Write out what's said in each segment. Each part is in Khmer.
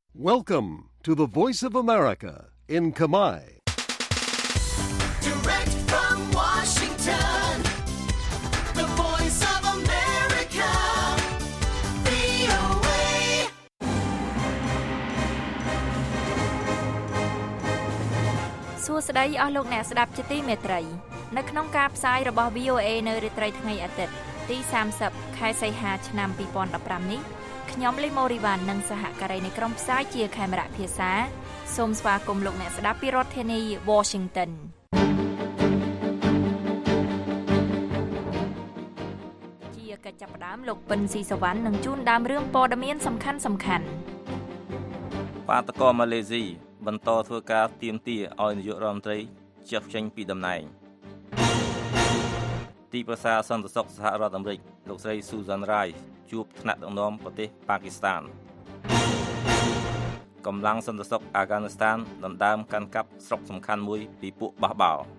Welcome to the Voice of America in Khmer. Direct from Washington, the Voice of America, VOA. សួស្តីអស់លោកអ្នកស្ដាប់ជាទីមេត្រីនៅក្នុងការផ្សាយរបស់ VOA នៅរាត្រីថ្ងៃអាទិត្យទី30ខែសីហាឆ្នាំ2015នេះខ្ញុំលីម៉ូរីវ៉ាន់និងសហការីនៃក្រុមផ្សាយជាខេមរៈភាសាសូមស្វាគមន៍លោកអ្នកស្ដាប់ពីរដ្ឋធានី Washington ជាកិច្ចចាប់ផ្ដើមលោកពិនស៊ីសវណ្ណនឹងជូនដើមរឿងព័ត៌មានសំខាន់បាតកោម៉ាឡេស៊ីបន្តធ្វើការទាមទារឲ្យនាយករដ្ឋមន្ត្រីចុះចេញពីតំណែងទីប្រឹក្សាសន្តិសុខសហរដ្ឋអាមេរិកលោកស្រី Susan Rice ជួបថ្នាក់ដឹកនាំប្រទេសប៉ាគីស្ថានកម្លាំងសន្តិសុខអាហ្គានីស្ថានដណ្ដើមកាន់កាប់ស្រុកសំខាន់មួយពីពួកបះបោរ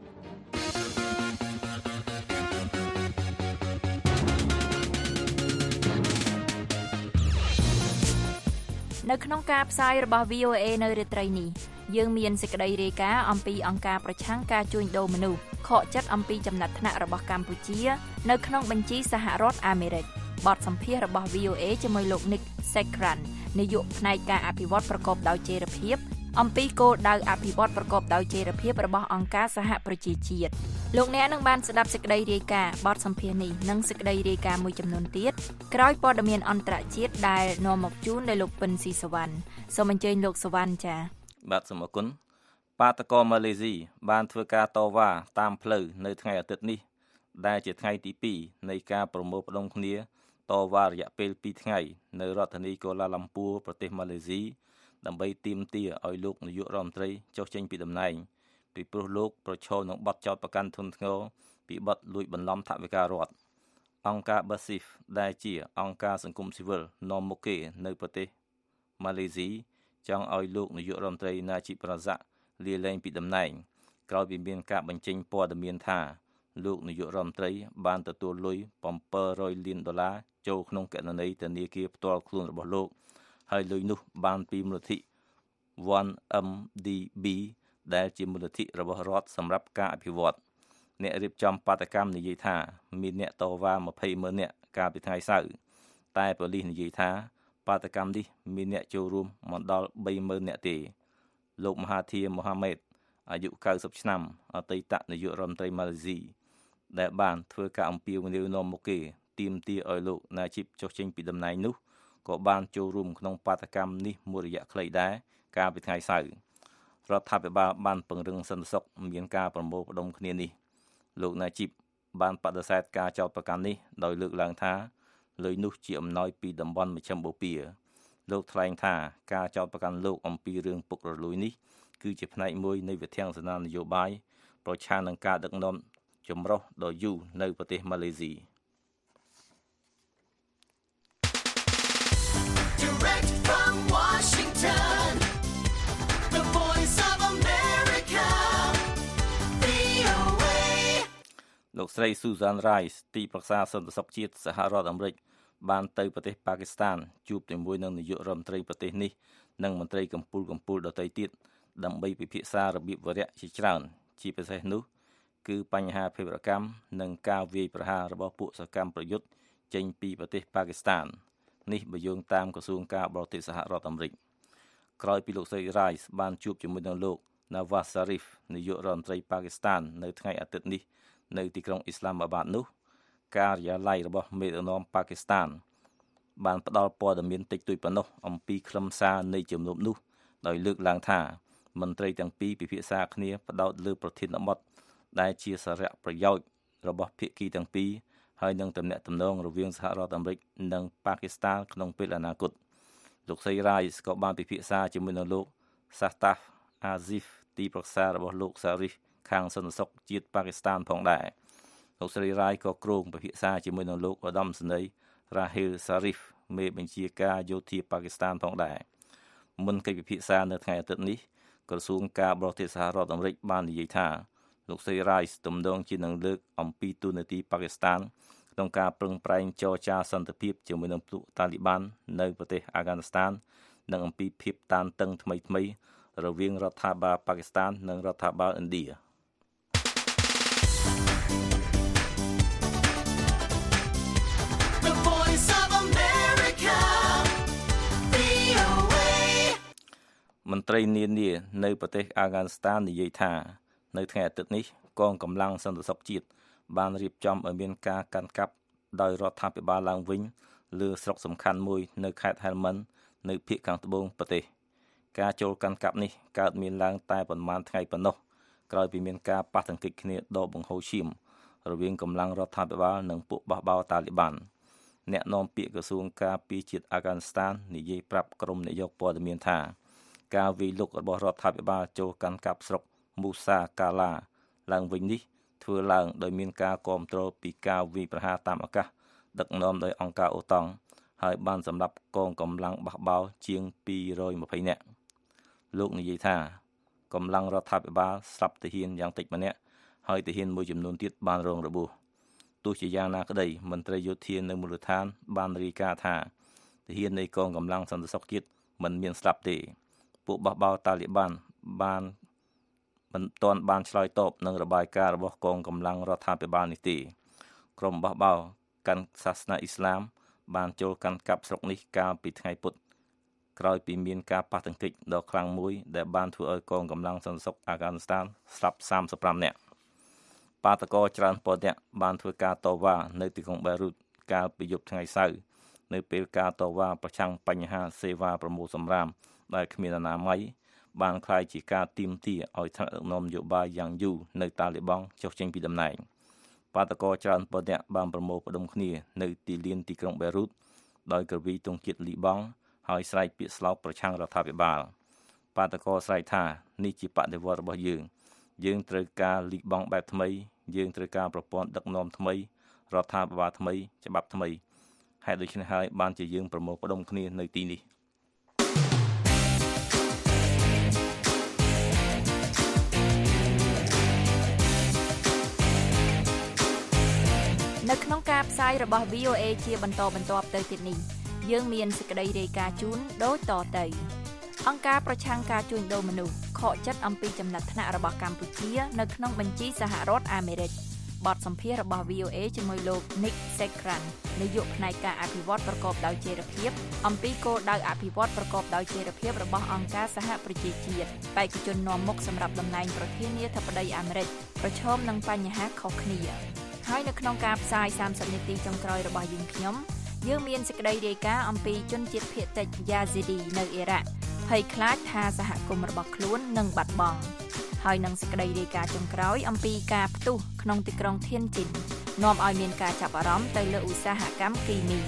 នៅក្នុងការផ្សាយរបស់ VOA នៅរាត្រីនេះយើងមានសេចក្តីរាយការណ៍អំពីអង្គការប្រឆាំងការជួញដូរមនុស្សខកចិត្តអំពីចំណាត់ថ្នាក់របស់កម្ពុជានៅក្នុងបញ្ជីសហរដ្ឋអាមេរិកបទសម្ភាសន៍របស់ VOA ជាមួយលោក Nick Sekran នាយកផ្នែកការអភិវឌ្ឍប្រកបដោយចីរភាពអំពីគោលដៅអភិវឌ្ឍប្រកបដោយចីរភាពរបស់អង្គការសហប្រជាជាតិលោកអ្នកនឹងបានស្ដាប់សេចក្តីរាយការណ៍បទសម្ភាសន៍នេះនិងសេចក្តីរាយការណ៍មួយចំនួនទៀតក្រោយព័ត៌មានអន្តរជាតិដែលនាំមកជូនដោយលោកពិនស៊ីសវណ្ណសូមអញ្ជើញលោកសវណ្ណចា៎បាទសូមអរគុណបាតកោម៉ាឡេស៊ីបានធ្វើការតវ៉ាតាមផ្លូវនៅថ្ងៃអាទិត្យនេះដែលជាថ្ងៃទី2នៃការប្រមូលផ្ដុំគ្នាតវ៉ារយៈពេល2ថ្ងៃនៅរដ្ឋធានីកូឡាឡាំពួរប្រទេសម៉ាឡេស៊ីដើម្បីទាមទារឲ្យលោកនាយករដ្ឋមន្ត្រីចុះចេញពីតំណែងពីព្រោះលោកប្រឈមនឹងបទចោទប្រកាន់ធ្ងន់ធ្ងរពីបទលួចបន្លំថវិការដ្ឋអង្គការ BASIF ដែលជាអង្គការសង្គមស៊ីវិលនាំមុខគេនៅប្រទេសម៉ាឡេស៊ីចង់ឲ្យលោកនាយករដ្ឋមន្ត្រីណាជីបរ៉ាហ្សាក់លាលែងពីតំណែងក្រោយពីមានការបញ្ចេញព័ត៌មានថាលោកនាយករដ្ឋមន្ត្រីបានទទួលលុយ$700 លានចូលក្នុងគណនីធនាគារផ្ទាល់ខ្លួនរបស់លោកហើយលុយនោះបានពីមូលនិធិ 1MDB ដែលជាមូលនិធិរបស់រដ្ឋសម្រាប់ការអភិវឌ្ឍអ្នករៀបចំបាតកម្មនិយាយថាមានអ្នកតវ៉ា200,000នាក់កាលពីថ្ងៃសៅរ៍តែប៉ូលីសនិយាយថាបាតកម្មនេះមានអ្នកចូលរួមមិនដល់30,000នាក់ទេលោកមហាធីមូហាម៉េតអាយុ90ឆ្នាំអតីតនាយករដ្ឋមន្ត្រីម៉ាឡេស៊ីដែលបានធ្វើការអំពាវនាវនាំមុខគេទាមទារឲ្យលោកណាជីបចុះចេញពីតំណែងនោះក៏បានចូលរួមក្នុងបាតកម្មនេះមួយរយៈខ្លីដែរកាលពីថ្ងៃសៅរ៍រដ្ឋាភិបាលបានពង្រឹងសន្តិសុខមានការប្រមូលផ្ដុំគ្នានេះលោកណាជីបបានបដិសេធការចោទប្រកាន់នេះដោយលើកឡើងថាលុយនោះជាអំណោយពីតំបន់មជ្ឈិមបូព៌ាលោកថ្លែងថាការចោទប្រកាន់លោកអំពីរឿងពុករលួយនេះគឺជាផ្នែកមួយនៃវិធានការនយោបាយប្រឆាំងនឹងការដឹកនាំចម្រុះដ៏យូរនៅប្រទេសម៉ាឡេស៊ី Direct from Washington, the Voice of America, VOA. លោកស្រី Susan Rice ទីប្រឹក្សាសន្តិសុខជាតិសហរដ្ឋអាមេរិកបានទៅប្រទេសប៉ាគីស្ថានជួបជាមួយនឹងនាយករដ្ឋមន្ត្រីប្រទេសនេះនិងមន្ត្រីកម្ពុជាដទៃទៀតដើម្បីពិភាក្សារបៀបវរៈជាច្រើនជាពិសេសនោះគឺបញ្ហាភេរវកម្មនិងការវាយប្រហាររបស់ពួកសកម្មប្រយុទ្ធចេញពីប្រទេសប៉ាគីស្ថាននេះបើយោងតាមក្រសួងការបរទេសសហរដ្ឋអាមេរិកក្រោយពីលោកស្រី Rice បានជួបជាមួយនឹងលោក Nawaz Sharif នាយករដ្ឋមន្ត្រីប៉ាគីស្ថាននៅថ្ងៃអាទិត្យនេះនៅទីក្រុងអ៊ីស្លាមាបាតនោះការិយាល័យរបស់មេដឹកនាំប៉ាគីស្ថានបានផ្ដល់ព័ត៌មានតិចតួចប៉ុណ្ណោះអំពីខ្លឹមសារនៃជំនុំនោះដោយលើកឡើងថាមន្ត្រីទាំងពីរពិភាក្សាគ្នាផ្ដោតលើប្រធានបទដែលជាសារៈប្រយោជន៍របស់ភាគីទាំងពីរហើយនឹងទំនាក់ទំនងរវាងសហរដ្ឋអាមេរិកនិងប៉ាគីស្ថានក្នុងពេលអនាគតលោកស្រី Rice ក៏បានពិភាក្សាជាមួយនឹងលោក Sastaf Azif ទីប្រឹក្សារបស់លោក Sharif ខាងសន្តិសុខជាតិប៉ាគីស្ថានផងដែរលោកស្រី Rice ក៏គ្រោងពិភាក្សាជាមួយនឹងលោកឧត្តមសេនីយ៍ Rahil Sharif មេបញ្ជាការយោធាប៉ាគីស្ថានផងដែរមុនកិច្ចពិភាក្សានៅថ្ងៃអាទិត្យនេះក្រសួងការបរទេសសហរដ្ឋអាមេរិកបាននិយាយថាលោកស្រី Rice ទំនងជានឹងលើកអំពីទូនាទីប៉ាគីស្ថានក្នុងការប្រឹងប្រែងចរចាសន្តិភាពជាមួយនឹងពួកតាលីបាននៅប្រទេសអាហ្គានីស្ថាននិងអំពីភាពតានតឹងថ្មីៗរវាងរដ្ឋាភិបាលប៉ាគីស្ថាននិងរដ្ឋាភិបាលឥណ្ឌា The Voice of America, VOA. មន្ត្រីនានានៅប្រទេសអាហ្គានីស្ថាននិយាយថានៅថ្ងៃអាទិត្យនេះកងកម្លាំងសន្តិសុខជាតិបានរៀបចំឲ្យមានការកាន់កាប់ដោយរដ្ឋាភិបាលឡើងវិញលើស្រុកសំខាន់មួយនៅខេត្ត Helmand នៅភាគខាងត្បូងប្រទេសការចូលកាន់កាប់នេះកើតមានឡើងតែប៉ុន្មានថ្ងៃប៉ុណ្ណោះក្រោយពីមានការប៉ះទង្គិចគ្នាដបបង្ហូរឈាមរវាងកម្លាំងរដ្ឋាភិបាលនិងពួកបះបោរតាលីបានអ្នកនាំពាក្យក្រសួងការពារជាតិអាហ្គានីស្ថាននិយាយប្រាប់ក្រុមនាយកព័ត៌មានថាការវាយលុករបស់រដ្ឋាភិបាលចូលកាន់កាប់ស្រុកមូសាកាឡាឡើងវិញនេះធ្វើឡើងដោយមានការគ្រប់គ្រងពីការវាយប្រហារតាមអាកាសដឹកនាំដោយអង្គការអូតង់ហើយបានសម្រាប់កងកម្លាំងបះបោរជាង220នាក់លោកនិយាយថាកម្លាំងរដ្ឋាភិបាលស្លាប់ទាហានយ៉ាងតិចម្នាក់ហើយទាហានមួយចំនួនទៀតបានរងរបួសទោះជាយ៉ាងណាក្តីមន្ត្រីយោធានៅមូលដ្ឋានបានរាយការណ៍ថាទាហាននៃកងកម្លាំងសន្តិសុខជាតិមិនមានស្លាប់ទេពួកបះបោរតាលីបានមិនទាន់បានឆ្លើយតបនឹងរបាយការណ៍របស់កងកម្លាំងរដ្ឋាភិបាលនេះទេក្រុមបះបោរកាន់សាសនាអ៊ីស្លាមបានចូលកាន់កាប់ស្រុកនេះកាលពីថ្ងៃពុធក្រោយពីមានការប៉ះទង្គិចដ៏ខ្លាំងមួយដែលបានធ្វើឲ្យកងកម្លាំងសន្តិសុខអាហ្គានីស្ថានស្លាប់35នាក់បាតកោច្រើនពាន់នាក់បានធ្វើការតវ៉ានៅទីក្រុងបេរុតកាលពីយប់ថ្ងៃសៅរ៍នៅពេលការតវ៉ាប្រឆាំងបញ្ហាសេវាប្រមូលសម្រាមដែលគ្មានអនាម័យបានក្លាយជាការទាមទារឲ្យថ្នាក់ដឹកនាំនយោបាយយ៉ាងយូរនៅតាលីបង់ចុះចេញពីតំណែងបាតកោច្រើនពាន់នាក់បានប្រមូលផ្ដុំគ្នានៅទីលានទីក្រុងបេរុតដោយក្រវីទង់ជាតិលីបង់ហើយស្រែកពាក្យស្លោកប្រឆាំងរដ្ឋាភិបាលបាតកោស្រែកថានេះជាបដិវត្តន៍របស់យើងត្រូវការលីបង់បែបថ្មីយើងត្រូវការប្រព័ន្ធដឹកនាំថ្មីរដ្ឋាភិបាលថ្មីច្បាប់ថ្មីហេតុដូច្នេះហើយបានជាយើងប្រមូលផ្ដុំគ្នានៅទីនេះនៅក្នុងការផ្សាយរបស់ VOA ជាបន្តបន្ទាប់ទៅទៀតនេះយើងមានសេចក្តីរាយការណ៍ជូនដូចតទៅអង្គការប្រឆាំងការជួញដូរមនុស្សខកចិត្តអំពីចំណាត់ថ្នាក់របស់កម្ពុជានៅក្នុងបញ្ជីសហរដ្ឋអាមេរិកបទសម្ភាសន៍របស់ VOA ជាមួយលោក Nick Sekran នាយកផ្នែកការអភិវឌ្ឍប្រកបដោយចីរភាពអំពីគោលដៅអភិវឌ្ឍប្រកបដោយចីរភាពរបស់អង្គការសហប្រជាជាតិបេក្ខជននាំមុខសម្រាប់តំណែងប្រធានាធិបតីអាមេរិកប្រឈមនឹងបញ្ហាខុសគ្នាហើយនៅក្នុងការផ្សាយ30នាទីចុងក្រោយរបស់យើងមានសេចក្តីរាយការណ៍អំពីជនជាតិភាគតិច Yazidi នៅអ៊ីរ៉ាក់ភ័យខ្លាចថាសហគមន៍របស់ខ្លួននឹងបាត់បង់ហើយនឹងសេចក្តីរាយការណ៍ចុងក្រោយអំពីការផ្ទុះក្នុងទីក្រុងធានជីននាំឲ្យមានការចាប់អារម្មណ៍ទៅលើឧស្សាហកម្មគីមី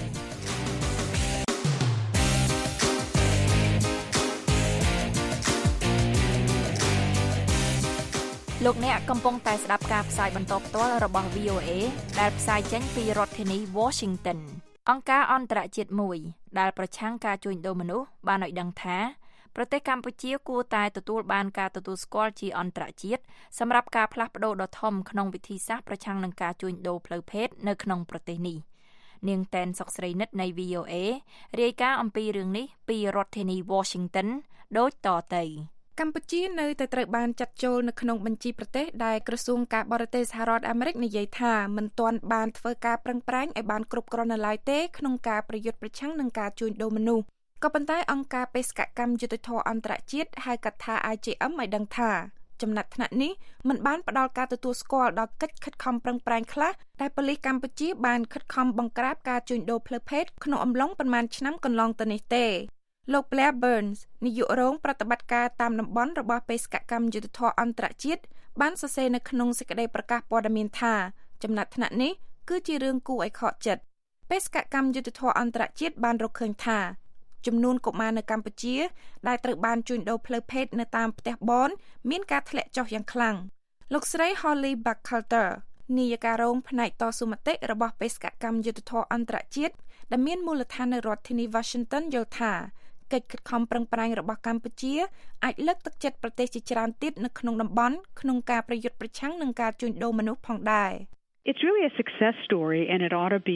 លោកអ្នកកំពុងតែស្ដាប់ការផ្សាយបន្តផ្ទាល់របស់ VOA ដែលផ្សាយចេញពីរដ្ឋធានី Washington អង្គការអន្តរជាតិមួយដែលប្រឆាំងការជួញដូរមនុស្សបានឲ្យដឹងថាប្រទេសកម្ពុជាគួរតែទទួលបានការទទួលស្គាល់ជាអន្តរជាតិសម្រាប់ការផ្លាស់ប្ដូរដ៏ធំក្នុងវិធីសាស្ត្រប្រឆាំងនឹងការជួញដូរផ្លូវភេទនៅក្នុងប្រទេសនេះនាងតែនសុកស្រីនិតនៃ VOA រាយការណ៍អំពីរឿងនេះពីរដ្ឋធានី Washington ដូចតទៅកម្ពុជានៅតែត្រូវបានចាត់ចូលនៅក្នុងបញ្ជីប្រទេសដែលក្រសួងការបរទេសសហរដ្ឋអាមេរិកនិយាយថាមិនទាន់បានធ្វើការប្រឹងប្រែងឲ្យបានគ្រប់គ្រាន់នៅឡើយទេក្នុងការប្រយុទ្ធប្រឆាំងនឹងការជួញដូរមនុស្សក៏ប៉ុន្តែអង្គការបេសកកម្មយុត្តិធម៌អន្តរជាតិហៅកាត់ថា IJM ឲ្យដឹងថាចំណាត់ថ្នាក់នេះមិនបានផ្ដល់ការទទួលស្គាល់ដល់កិច្ចខិតខំប្រឹងប្រែងខ្លះដែលប៉ូលីសកម្ពុជាបានខិតខំបង្ក្រាបការជួញដូរផ្លូវភេទក្នុងអំឡុងប៉ុន្មានឆ្នាំកន្លងទៅនេះទេលោក Blair Burns នាយករងប្រតិបត្តិការតាមតំបន់របស់បេសកកម្មយុត្តិធម៌អន្តរជាតិបានសរសេរនៅក្នុងសេចក្តីប្រកាសព័ត៌មានថាចំណាត់ថ្នាក់នេះគឺជារឿងគួរឲ្យខកចិត្តបេសកកម្មយុត្តិធម៌អន្តរជាតិបានរកឃើញថាចំនួនកុមារនៅកម្ពុជាដែលត្រូវបានជួញដូរផ្លូវភេទនៅតាមផ្ទះបនមានការធ្លាក់ចុះយ៉ាងខ្លាំងលោកស្រី Holly Buchalter នាយករងផ្នែកតស៊ូមតិរបស់បេសកកម្មយុត្តិធម៌អន្តរជាតិដែលមានមូលដ្ឋាននៅរដ្ឋធានី Washington យល់ថាកិច្ចខិតខំប្រឹងប្រែងរបស់កម្ពុជាអាចលើកទឹកចិត្តប្រទេសជាច្រើនទៀតនៅក្នុងតំបន់ក្នុងការប្រយុទ្ធប្រឆាំងនឹងការជួញដូរមនុស្សផងដែរ It's really a success story and it ought to be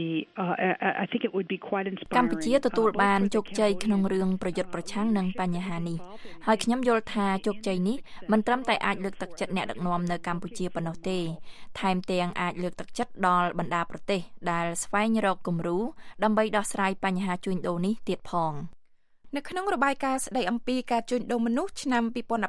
I think it would be quite inspiring. កម្ពុជាទទួលបានជោគជ័យក្នុងរឿងប្រយុទ្ធប្រឆាំងនឹងបញ្ហានេះហើយខ្ញុំយល់ថាជោគជ័យនេះមិនត្រឹមតែអាចលើកទឹកចិត្តអ្នកដឹកនាំនៅកម្ពុជាប៉ុណ្ណោះទេថែមទាំងអាចលើកទឹកចិត្តដល់បណ្ដាប្រទេសដែលស្វែងរកគំរូដើម្បីដោះស្រាយបញ្ហាជួញដូរនេះទៀតផងនៅក្នុងរបាយការណ៍ស្ដីអំពីការជួញដូរមនុស្សឆ្នាំ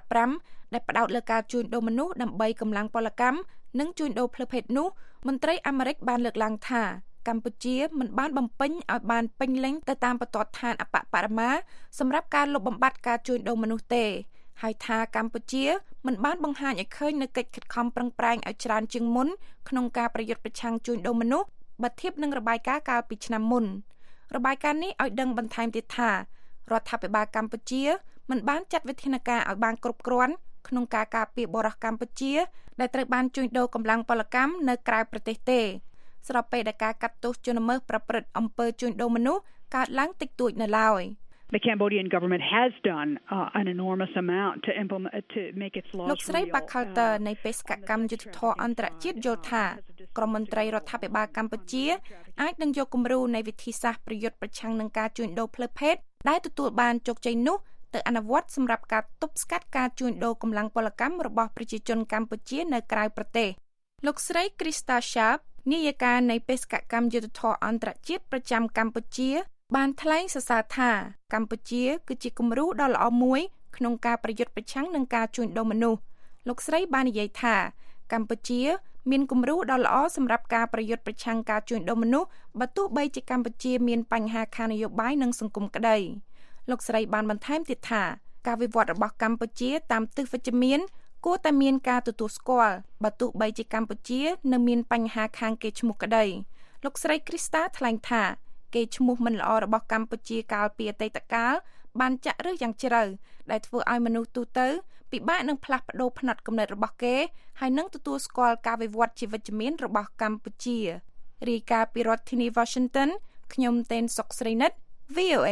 2015ដែលផ្ដោតលើការជួញដូរមនុស្សដើម្បីកម្លាំងពលកម្មនិងជួញដូរផ្លូវភេទនោះមន្ត្រីអាមេរិកបានលើកឡើងថាកម្ពុជាមិនបានបំពេញឲ្យបានពេញលេញទៅតាមបន្ទាត់ឋានអបបរមាសម្រាប់ការលុបបំបាត់ការជួញដូរមនុស្សទេហើយថាកម្ពុជាមិនបានបង្ហាញឲ្យឃើញនូវកិច្ចខិតខំប្រឹងប្រែងឲ្យច្រើនជាងមុនក្នុងការប្រយុទ្ធប្រឆាំងជួញដូរមនុស្សបើធៀបនឹងរបាយការណ៍កាលពីឆ្នាំមុនរបាយការណ៍នេះឲ្យដឹងបន្ថែមទៀតថារដ្ឋាភិបាលកម្ពុជាមិនបានចាត់វិធានការឲ្យបានគ្រប់គ្រាន់ក្នុងការការពារបរិសុទ្ធកម្ពុជាដែលត្រូវបានជួញដូរកម្លាំងពលកម្មនៅក្រៅប្រទេសទេស្របពេលដែលការកាត់ទោសជនល្មើសប្រព្រឹត្តអំពើជួញដូរមនុស្សកើតឡើងតិចតួចនៅឡើយ The Cambodian government has done an enormous amount to make its laws លោកស្រី Bakhalter នៃបេសកកម្មយុត្តិធម៌អន្តរជាតិយល់ថាក្រមមន្ត្រីរដ្ឋាភិបាលកម្ពុជាអាចនឹងយកគំរូនៃវិធីសាស្ត្រប្រយុទ្ធប្រឆាំងនឹងការជួញដូរផ្លូវភេទដែលទទួលបានជោគជ័យនោះទៅអនុវត្តសម្រាប់ការទប់ស្កាត់ការជួញដូរកម្លាំងពលកម្មរបស់ប្រជាជនកម្ពុជានៅក្រៅប្រទេសលោកស្រី Krista Sharp នាយិកានៃបេសកកម្មយុត្តិធម៌អន្តរជាតិប្រចាំកម្ពុជាបានថ្លែងសរសើរថាកម្ពុជាគឺជាគំរូដ៏ល្អមួយក្នុងការប្រយុទ្ធប្រឆាំងនឹងការជួញដូរមនុស្សលោកស្រីបាននិយាយថាកម្ពុជាមានគំរូដ៏ល្អសម្រាប់ការប្រយុទ្ធប្រឆាំងការជួញដូរមនុស្សបើទោះបីជាកម្ពុជាមានបញ្ហាខាងនយោបាយនិងសង្គមក្តីលោកស្រីបានបន្ថែមទៀតថាការវិវត្តរបស់កម្ពុជាតាមទិសវិជ្ជមានគួរតែមានការទទួលស្គាល់បើទោះបីជាកម្ពុជានៅមានបញ្ហាខាងកេរ្តិ៍ឈ្មោះក្តីលោកស្រី Krista ថ្លែងថាកេរ្តិ៍ឈ្មោះមិនល្អរបស់កម្ពុជាកាលពីអតីតកាលបានចាក់ឫសយ៉ាងជ្រៅដែលធ្វើឲ្យមនុស្សទូទៅពិបាកនឹងផ្លាស់ប្ដូរផ្នត់គំនិតរបស់គេហើយនឹងទទួលស្គាល់ការវិវត្តជាវិជ្ជមានរបស់កម្ពុជារាយការណ៍ពីរដ្ឋធានី Washington ខ្ញុំតេនសុកស្រីនិត VOA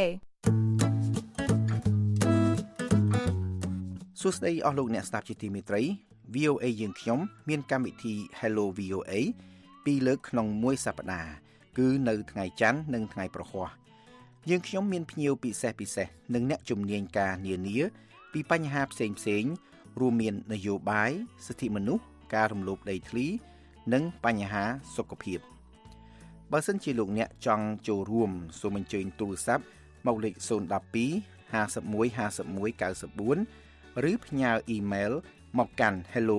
សួស្តីអស់លោកអ្នកស្ដាប់ជាទីមេត្រី VOA យើងខ្ញុំមានកម្មវិធី Hello VOA ពីរលើកក្នុងមួយសប្តាហ៍គឺនៅថ្ងៃច័ន្ទនិងថ្ងៃប្រហ័សយើងខ្ញុំមានភ្ញៀវពិសេសនិងអ្នកជំនាញការនានាពីបញ្ហាផ្សេងរួមមាននយោបាយសិទ្ធិមនុស្សការរំលោភដីធ្លីនិងបញ្ហាសុខភាពបើសិនជាលោកអ្នកចង់ចូលរួមសូមអញ្ជើញទូរស័ព្ទមកលេខ012 51 51 94ឬផ្ញើអ៊ីមែលមកកាន់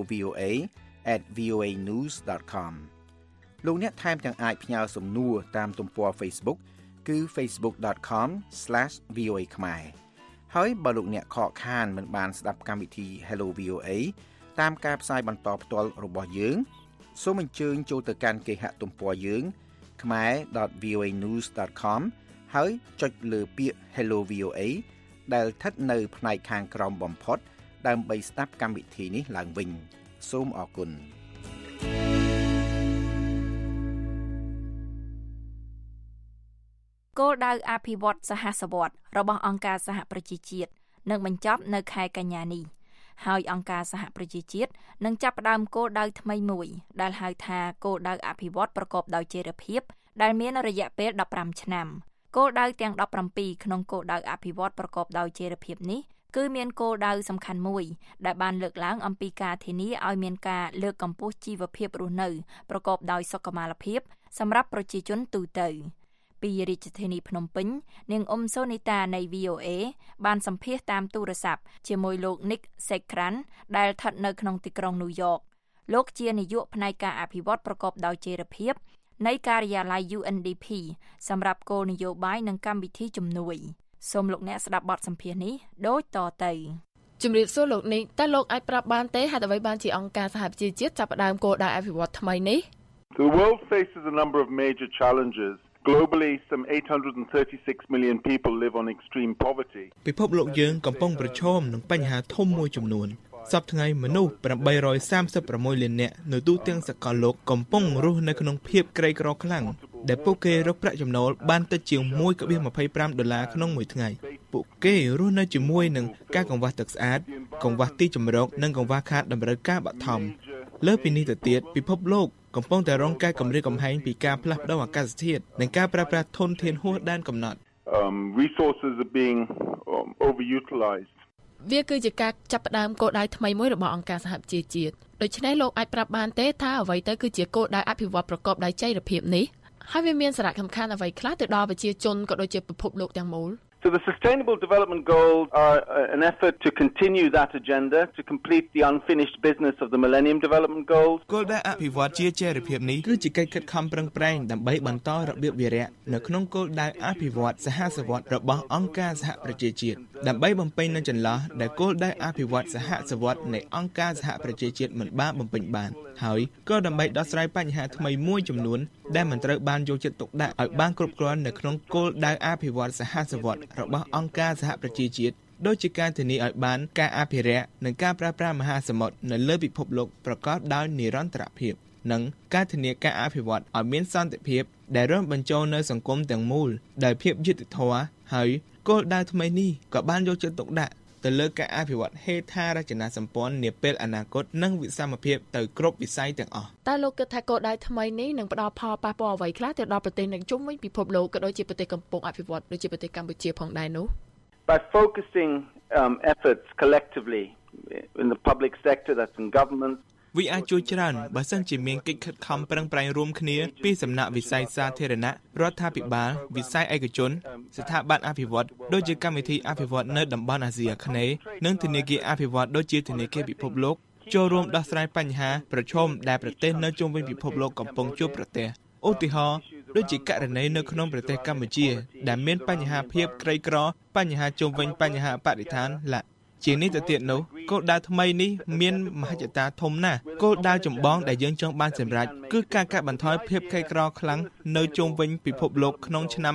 hellovoa@voanews.com លោកអ្នកថែមទាំងអាចផ្ញើសំណួរតាមទំព័រ Facebook គឺ facebook.com/voa ខ្មែរហើយបើលោកអ្នកខកខានមិនបានស្ដាប់កម្មវិធី Hello VOA តាមការផ្សាយបន្តផ្ទាល់របស់យើងសូមអញ្ជើញចូលទៅកាន់គេហទំព័រយើង khmer.voanews.com ហើយចុចលើពាក្យ Hello VOA ដែលស្ថិតនៅផ្នែកខាងក្រោមបំផុតដើម្បីស្ដាប់កម្មវិធីនេះឡើងវិញសូមអរគុណគោលដៅអភិវឌ្ឍសហសវត្តរបស់អង្គការសហប្រជាជាតិនឹងបញ្ចប់នៅខែកញ្ញានេះហើយអង្គការសហប្រជាជាតិនឹងចាប់ផ្ដើមគោលដៅថ្មីមួយដែលហៅថាគោលដៅអភិវឌ្ឍប្រកបដោយចីរភាពដែលមានរយៈពេល15ឆ្នាំគោលដៅទាំង17ក្នុងគោលដៅអភិវឌ្ឍប្រកបដោយចីរភាពនេះគឺមានគោលដៅសំខាន់មួយដែលបានលើកឡើងអំពីការធានាឲ្យមានការលើកកម្ពស់ជីវភាពរស់នៅប្រកបដោយសុខុមាលភាពសម្រាប់ប្រជាជនទូទៅពីរាជធានីភ្នំពេញនាងអ៊ុំសូនីតានៃ VOA បានសម្ភាសន៍តាមទូរស័ព្ទជាមួយលោក Nick Sekran ដែលស្ថិតនៅក្នុងទីក្រុងញូវយ៉កលោកជានាយកផ្នែកការអភិវឌ្ឍប្រកបដោយចីរភាពនៃការិយាល័យ UNDP សម្រាប់គោលនយោបាយនិងកម្មវិធីជំនួយសូមលោកអ្នកស្ដាប់បទសម្ភាសន៍នេះដូចតទៅជំរាបសួរលោកនេះតើលោកអាចប្រាប់បានទេហេតុអ្វីបានជាអង្គការសហប្រជាជាតិចាប់ផ្ដើមគោលដៅអភិវឌ្ឍថ្មីនេះ The world faces a number of major challenges. Globally, some 836 million people live on extreme poverty. ពិភពលោកយើងកំពុងប្រឈមនឹងបញ្ហាធំមួយចំនួនសប្តាហ៍ថ្ងៃមនុស្ស836លាននាក់នៅទូទាំងសកលលោកកំពុងរស់នៅក្នុងភាពក្រីក្រខ្លាំងដែលពួកគេរកប្រាក់ចំណូលបានតិចជាង$1.25ក្នុងមួយថ្ងៃពួកគេរស់នៅជាមួយនឹងការកង្វះទឹកស្អាតកង្វះទីជម្រកនិងកង្វះខាតតម្រូវការបឋមលើពីនេះទៅទៀតពិភពលោកកំពុងតែរងការគំរាមកំហែងពីការផ្លាស់ប្តូរអាកាសធាតុនិងការប្រើប្រាស់ធនធានហួសដែនកំណត់ resources are being overutilized វាគឺជាការចាប់ផ្ដើមគោលដៅថ្មីមួយរបស់អង្គការសហប្រជាជាតិដូច្នេះលោកអាចប្រាប់បានទេថាអ្វីទៅគឺជាគោលដៅអភិវឌ្ឍប្រកបដោយចីរភាពនេះហើយវាមានសារៈសំខាន់អ្វីខ្លះទៅដល់ប្រជាជនក៏ដូចជាពិភពលោកទាំងមូល So the Sustainable Development Goals are an effort to continue that agenda, to complete the unfinished business of the Millennium Development Goals. គោលដៅអភិវឌ្ឍជាចីរភាពនេះគឺជាកិច្ចខិតខំប្រឹងប្រែងដើម្បីបន្តរបៀបវារៈនៅក្នុងគោលដៅអភិវឌ្ឍសហសវត្សរ៍របស់អង្គការសហប្រជាជាតិដើម្បីបំពេញនូវចន្លោះដែលគោលដៅអភិវឌ្ឍសហសវត្សរ៍នៃអង្គការសហប្រជាជាតិមិនបានបំពេញបានហើយក៏ដើម្បីដោះស្រាយបញ្ហាថ្មីមួយចំនួនដែលមិនត្រូវបានយកចិត្តទុកដាក់ឲ្យបានគ្រប់គ្រាន់នៅក្នុងគោលដៅអភិវឌ្ឍសហសវត្សរ៍របស់អង្គការសហប្រជាជាតិដូចជាការធានាឲ្យបានការអភិរក្សនិងការប្រើប្រាស់មហាសមុទ្រនៅលើពិភពលោកប្រកបដោយនិរន្តរភាពនិងការធានាការអភិវឌ្ឍឲ្យមានសន្តិភាពដែលរួមបញ្ចូលនៅសង្គមទាំងមូលដោយភាពយុត្តិធម៌ហើយគោលដៅថ្មីនេះក៏បានយកចិត្តទុកដាក់ទៅលើការអភិវឌ្ឍហេដ្ឋារចនាសម្ព័ន្ធនាពេលអនាគតនិងវិសមភាពទៅគ្រប់វិស័យទាំងអស់តើលោកគិតថាគោលដៅថ្មីនេះនឹងផ្ដល់ផលប៉ះពាល់អ្វីខ្លះទៅដល់ប្រទេសនៅជុំវិញពិភពលោកក៏ដូចជាប្រទេសកំពុងអភិវឌ្ឍដូចជាប្រទេសកម្ពុជាផងដែរនោះ By focusing efforts collectively in the public sector, that's in government, វាអាចជួយច្រើនបើសិនជាមានកិច្ចខិតខំប្រឹងប្រែងរួមគ្នាពីសំណាក់វិស័យសាធារណៈរដ្ឋាភិបាលវិស័យឯកជនស្ថាប័នអភិវឌ្ឍដូចជាកម្មវិធីអភិវឌ្ឍនៅតំបន់អាស៊ីអាគ្នេយ៍និងធនាគារអភិវឌ្ឍដូចជាធនាគារពិភពលោកចូលរួមដោះស្រាយបញ្ហាប្រឈមដែលប្រទេសនៅជុំវិញពិភពលោកកំពុងជួបប្រទះឧទាហរណ៍ដូចជាករណីនៅក្នុងប្រទេសកម្ពុជាដែលមានបញ្ហាភាពក្រីក្របញ្ហាជុំវិញបញ្ហាបរិស្ថានជានេះទៅទៀតនោះគោលដៅថ្មីនេះមានមហិច្ឆតាធំណាស់គោលដៅចម្បងដែលយើងចង់បានសម្រេចគឺការកាត់បន្ថយភាពក្រីក្រខ្លាំងនៅជុំវិញពិភពលោកក្នុងឆ្នាំ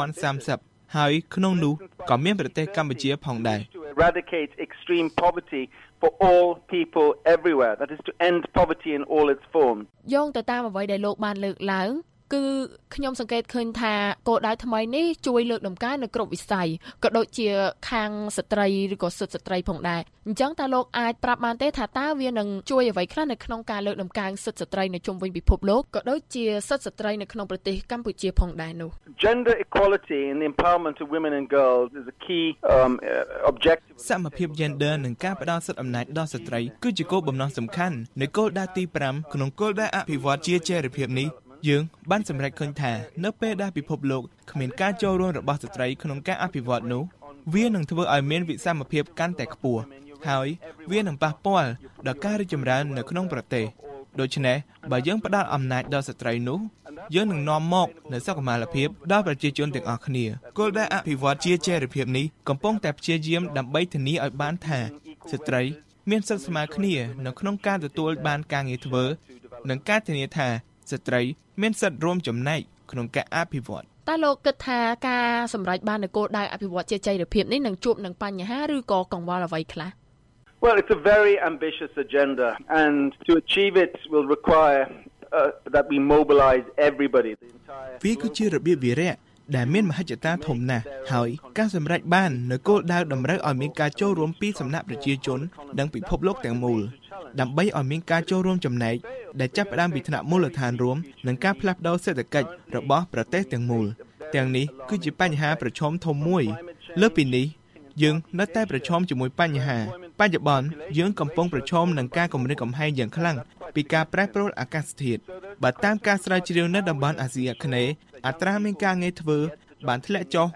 2030ហើយក្នុងនោះក៏មានប្រទេសកម្ពុជាផងដែរ eradicate extreme poverty for all people everywhere that is to end poverty in all its forms យោងទៅតាមអ្វីដែលលោកបានលើកឡើងគឺខ្ញុំសង្កេតឃើញថាគោលដៅថ្មីនេះជួយលើកតម្កើងនៅគ្រប់វិស័យក៏ដូចជាខាងស្ត្រីឬក៏សិទ្ធិស្ត្រីផងដែរអញ្ចឹងតើលោកអាចប្រាប់បានទេថាតើវានឹងជួយអ្វីខ្លះនៅក្នុងការលើកតម្កើងសិទ្ធិស្ត្រីនៅជុំវិញពិភពលោកក៏ដូចជាសិទ្ធិស្ត្រីនៅក្នុងប្រទេសកម្ពុជាផងដែរនោះ Gender equality and the empowerment of women and girls is a key objective សមភាព gender និងការផ្ដល់សិទ្ធិអំណាចដល់ស្ត្រីគឺជាគោលបំណងសំខាន់នៃគោលដៅទី5ក្នុងគោលដៅអភិវឌ្ឍជាចីរភាពនេះយើងបានសម្រេចឃើញថានៅពេលដែលពិភពលោកគ្មានការចូលរួមរបស់ស្ត្រីក្នុងការអភិវឌ្ឍនោះវានឹងធ្វើឲ្យមានវិសមភាពកាន់តែខ្ពស់ហើយវានឹងប៉ះពាល់ដល់ការរីកចម្រើននៅក្នុងប្រទេសដូច្នេះបើយើងផ្ដល់អំណាចដល់ស្ត្រីនោះយើងនឹងនាំមកនូវសុខុមាលភាពដល់ប្រជាជនទាំងអស់គ្នាគោលដៅអភិវឌ្ឍជាចីរភាពនេះកំពុងតែព្យាយាមដើម្បីធានាឲ្យបានថាស្ត្រីមានសិទ្ធិស្មើគ្នានៅក្នុងការទទួលបានការងារធ្វើនិងការធានាថាស្ត្រីមានសិទ្ធិរួមចំណែកក្នុងការអភិវឌ្ឍតើលោកគិតថាការសម្រេចបាននូវគោលដៅអភិវឌ្ឍជាចីរភាពនេះនឹងជួបនឹងបញ្ហាឬក៏កង្វល់អ្វីខ្លះ Well, it's a very ambitious agenda and to achieve it will require that we mobilize everybody. វាគឺជារបៀបវារៈដែលមានមហិច្ឆតាធំណាស់ហើយការសម្រេចបាននូវគោលដៅតម្រូវឲ្យមានការចូលរួមពីសំណាក់ប្រជាជននិងពិភពលោកទាំងមូលដើម្បីឲ្យមានការចូលរួមចំណែកដែលចាប់ផ្ដើមពីថ្នាក់មូលដ្ឋានរួមនិងការផ្លាស់ប្ដូរសេដ្ឋកិច្ចរបស់ប្រទេសទាំងមូលទាំងនេះគឺជាបញ្ហាប្រឈមធំមួយលើពីនេះយើងនៅតែប្រឈមជាមួយបញ្ហាបច្ចុប្បន្នយើងកំពុងប្រឈមនឹងការគំរាមកំហែងយ៉ាងខ្លាំងពីការប្រែប្រួលអាកាសធាតុបើតាមការស្រាវជ្រាវនៅតំបន់អាស៊ីអាគ្នេយ៍អត្រាមានការងារធ្វើបានធ្លាក់ចុះ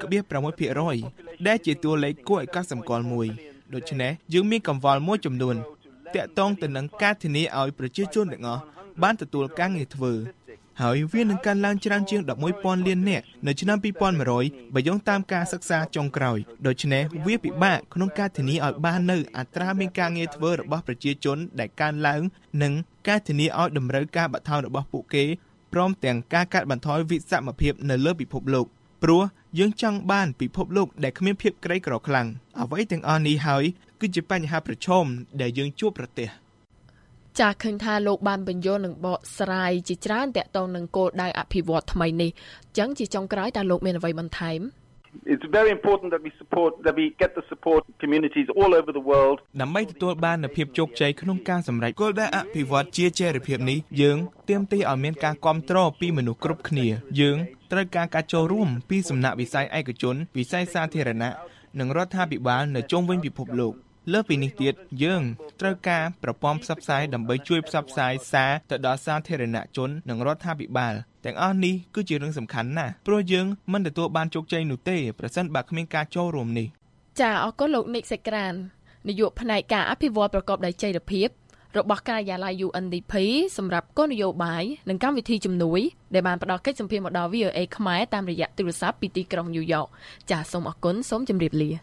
4.6% ដែលជាតួលេខគួរឲ្យកត់សម្គាល់មួយដូច្នេះយើងមានកង្វល់មួយចំនួនតាក់ទងទៅនឹងការធានាឲ្យប្រជាជនទាំងអស់បានទទួលការងារធ្វើហើយវានឹងកើនឡើងច្រើនជាង 11,000 លាននាក់នៅឆ្នាំ2100បើយោងតាមការសិក្សាចុងក្រោយដូច្នេះវាពិបាកក្នុងការធានាឲ្យបាននៅអត្រាមានការងារធ្វើរបស់ប្រជាជនដែលកើនឡើងនិងការធានាឲ្យតម្រូវការបឋមរបស់ពួកគេព្រមទាំងការកាត់បន្ថយវិសមភាពនៅលើពិភពលោកព្រោះយើងចង់បានពិភពលោកដែលគ្មានភាពក្រីក្រខ្លាំងអ្វីទាំងអស់នេះហើយគឺជាបញ្ហាប្រឈមដែលយើងជួបប្រទះចាស់ឃើញថាលោកបានបញ្យល់នឹងបកស្រាយជាច្រើនតាក់ទងនឹងគោលដៅអភិវឌ្ឍថ្មីនេះអញ្ចឹងជាចុងក្រោយតើលោកមានអ្វីបន្ថែម It's very important that we get the support communities all over the world ដើម្បីទទួលបាននូវភាពជោគជ័យក្នុងការសម្រេចគោលដៅអភិវឌ្ឍជាចីរភាពនេះយើងទាមទារឲ្យមានការគាំទ្រពីមនុស្សគ្រប់គ្នាយើងត្រូវការការចូលរួមពីសំណាក់វិស័យឯកជនវិស័យសាធារណៈនិងរដ្ឋាភិបាលនៅជុំវិញពិភពលោកលើសពីនេះទៀតយើងត្រូវការប្រព័ន្ធផ្សព្វផ្សាយដើម្បីជួយផ្សព្វផ្សាយសារទៅដល់សាធារណជននិងរដ្ឋាភិបាលទាំងអស់នេះគឺជារឿងសំខាន់ណាស់ព្រោះយើងមិនទទួលបានជោគជ័យនោះទេប្រសិនបើគ្មានការចូលរួមនេះចាអរគុណលោកនិកសេក្រាននាយកផ្នែកការអភិវឌ្ឍប្រកបដោយចីរភាពរបស់ការិយាល័យ UNDP សម្រាប់គោលនយោបាយនិងកម្មវិធីជំនួយដែលបានផ្ដល់កិច្ចសម្ភាសន៍មកដល់ VOA ខ្មែរតាមរយៈទូរស័ព្ទពីទីក្រុង New York ចាសូមអរគុណសូមជម្រាបលា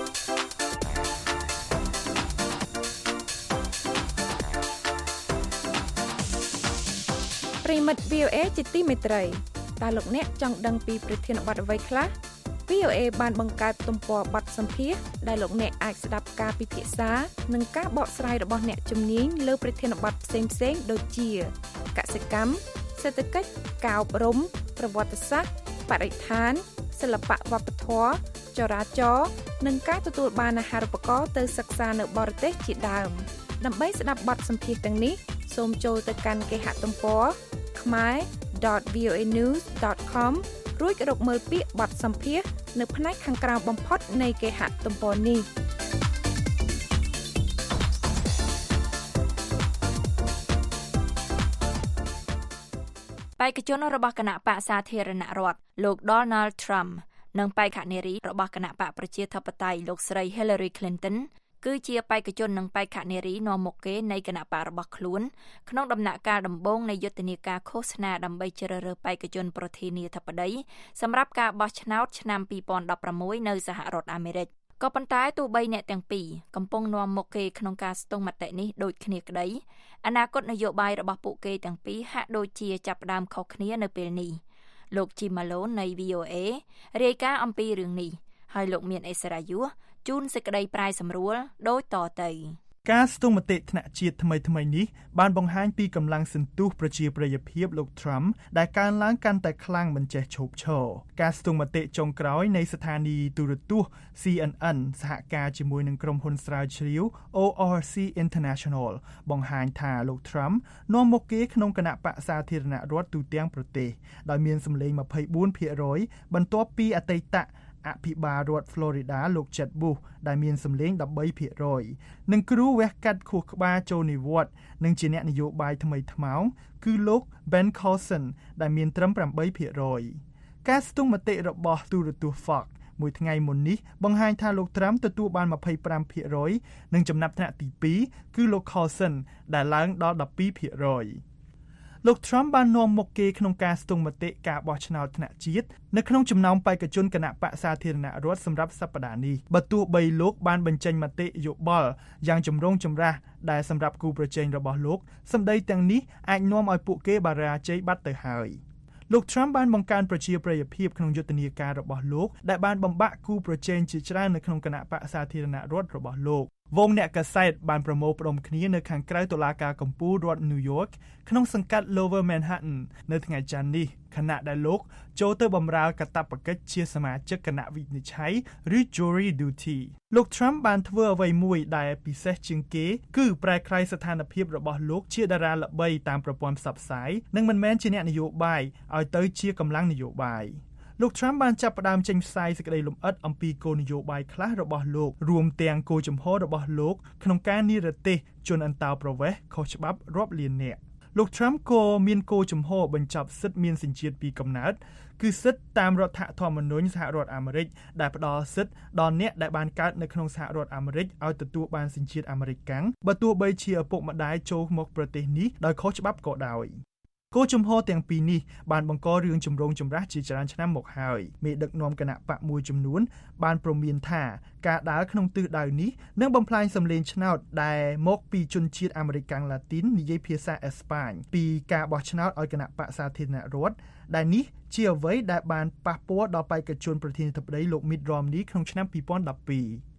ប្រិមិត្ត VOA ជាទីមេត្រីតើលោកអ្នកចង់ដឹងពីប្រធានបទអ្វីខ្លះ VOA បានបង្កើតទំព័របទសម្ភាសន៍ដែលលោកអ្នកអាចស្ដាប់ការពិភាក្សានិងការបកស្រាយរបស់អ្នកជំនាញលើប្រធានបទផ្សេងៗដូចជាកសិកម្មសេដ្ឋកិច្ចការអប់រំប្រវត្តិសាស្ត្របរិស្ថានសិល្បៈវប្បធម៌ចរាចរណ៍និងការទទួលបានអាហារូបករណ៍ទៅសិក្សានៅបរទេសជាដើមដើម្បីស្ដាប់បទសម្ភាសន៍ទាំងនេះសូមចូលទៅកាន់គេហទំព័រ khmer.voanews.com រួចរកមើលពាក្យបទសម្ភាសន៍នៅផ្នែកខាងក្រោមបំផុតនៃគេហទំព័រនេះបេក្ខជនរបស់គណៈបកសាធារណរដ្ឋលោក Donald Trump និងបេក្ខនារីរបស់គណៈបកប្រជាធិបតេយ្យលោកស្រី Hillary Clinton គឺជាបេក្ខជននិងបេក្ខនារីនាំមុខគេនៃគណៈបករបស់ខ្លួនក្នុងដំណាក់កាលដំបូងនៃយុទ្ធនាការឃោសនាដើម្បីជ្រើសរើសបេក្ខជនប្រធានាធិបតីសម្រាប់ការបោះឆ្នោតឆ្នាំ2016នៅសហរដ្ឋអាមេរិកក៏ប៉ុន្តែទោះបីអ្នកទាំងពីរកំពុងនាំមុខគេក្នុងការស្ទង់មតិនេះដូចគ្នាក្តីអនាគតនយោបាយរបស់ពួកគេទាំងពីរហាក់ដូចជាចាប់ផ្ដើមខុសគ្នានៅពេលនេះលោក Jim Malone នៃ VOA រាយការណ៍អំពីរឿងនេះហើយលោកមានអេសរ៉ាយុជូនសេចក្តីប្រាយសម្រួលដូចតទៅការស្ទង់មតិថ្នាក់ជាតិថ្មីៗនេះបានបង្ហាញពីកម្លាំងសន្ទុះប្រជាប្រិយភាពលោក Trump ដែលកើនឡើងកាន់តែខ្លាំងមិនចេះឈប់ឈរការស្ទង់មតិចុងក្រោយនៃស្ថានីយ៍ទូរទស្សន៍ CNN សហការជាមួយនឹងក្រុមហ៊ុនស្រាវជ្រាវ ORC International បង្ហាញថាលោក Trump នាំមុខគេក្នុងគណៈបក្សសាធារណរដ្ឋទូទាំងប្រទេសដោយមានសម្លេង 24% បន្ទាប់ពីអតីតអភិបាលរដ្ឋ Florida លោក Jeb Bush ដែលមានសម្លេង 13% និងគ្រូវះកាត់ខួរក្បាលចូលនិវត្តន៍និងជាអ្នកនយោបាយថ្មីថ្មោងគឺលោក Ben Carson ដែលមានត្រឹម 8% ការស្ទង់មតិរបស់ទូរទស្សន៍ Fox មួយថ្ងៃមុននេះបង្ហាញថាលោក Trump ទទួលបាន 25% និងចំណាត់ថ្នាក់ទី2គឺលោក Carson ដែលឡើងដល់ 12%លោក Trump បាននាំមុខគេក្នុងការស្ទង់មតិការបោះឆ្នោតថ្នាក់ជាតិនៅក្នុងចំណោមបេក្ខជនគណៈបក្សសាធារណរដ្ឋសម្រាប់សប្តាហ៍នេះបើទោះបីលោកបានបញ្ចេញមតិយោបល់យ៉ាងចម្រូងចម្រាសដែលសម្រាប់គូប្រជែងរបស់លោកសម្ដីទាំងនេះអាចនាំឲ្យពួកគេបរាជ័យបាត់ទៅហើយលោក Trump បានបង្កើនប្រជាប្រិយភាពក្នុងយុទ្ធនាការរបស់លោកដែលបានបំបាក់គូប្រជែងជាច្រើននៅក្នុងគណៈបក្សសាធារណរដ្ឋរបស់លោកវងអ្នកកាសែតបានប្រមូលផ្ដុំគ្នានៅខាងក្រៅតុលាការកំពូលរដ្ឋ New York ក្នុងសង្កាត់ Lower Manhattan នៅថ្ងៃច័ន្ទនេះខណៈដែលលោកចូលទៅបម្រើកាតព្វកិច្ចជាសមាជិកគណៈវិនិច្ឆ័យឬ Jury Duty លោក Trump បានធ្វើអ្វីមួយដែលពិសេសជាងគេគឺប្រែក្លាយស្ថានភាពរបស់លោកជាតារាល្បីតាមប្រព័ន្ធផ្សព្វផ្សាយនិងមិនមែនជាអ្នកនយោបាយឲ្យទៅជាកម្លាំងនយោបាយលោក Trump បានចាប់ផ្ដើមចេញផ្សាយសេចក្តីលម្អិតអំពីគោលនយោបាយខ្លះរបស់លោករួមទាំងគោលជំហររបស់លោកក្នុងការនិរទេសជនអន្តោប្រវេសន៍ខុសច្បាប់រាប់លាននាក់លោក Trump ក៏មានគោលជំហរបញ្ចប់សិទ្ធិមានសញ្ជាតិពីកំណើតគឺសិទ្ធិតាមរដ្ឋធម្មនុញ្ញសហរដ្ឋអាមេរិកដែលផ្ដល់សិទ្ធិដល់អ្នកដែលបានកើតនៅក្នុងសហរដ្ឋអាមេរិកឲ្យទទួលបានសញ្ជាតិអាមេរិកកាំងបើទោះបីជាឪពុកម្ដាយចូលមកប្រទេសនេះដោយខុសច្បាប់ក៏ដោយគោលជំហរទាំងពីរនេះបានបង្ករឿងចម្រូងចម្រាសជាច្រើនឆ្នាំមកហើយមេដឹកនាំគណៈបកមួយចំនួនបានព្រមានថាការដើរក្នុងទិសដៅនេះនឹងបំផ្លាញសម្លេងឆ្នោតដែលមកពីជនជាតិអាមេរិកកាំងឡាទីននិយាយភាសាអេស្ប៉ាញពីការបោះឆ្នោតឲ្យគណៈបកសាធារណរដ្ឋដែលនេះជាអ្វីដែលបានប៉ះពាល់ដល់បេក្ខជនប្រធានាធិបតីលោក Mitt Romney ក្នុងឆ្នាំ2012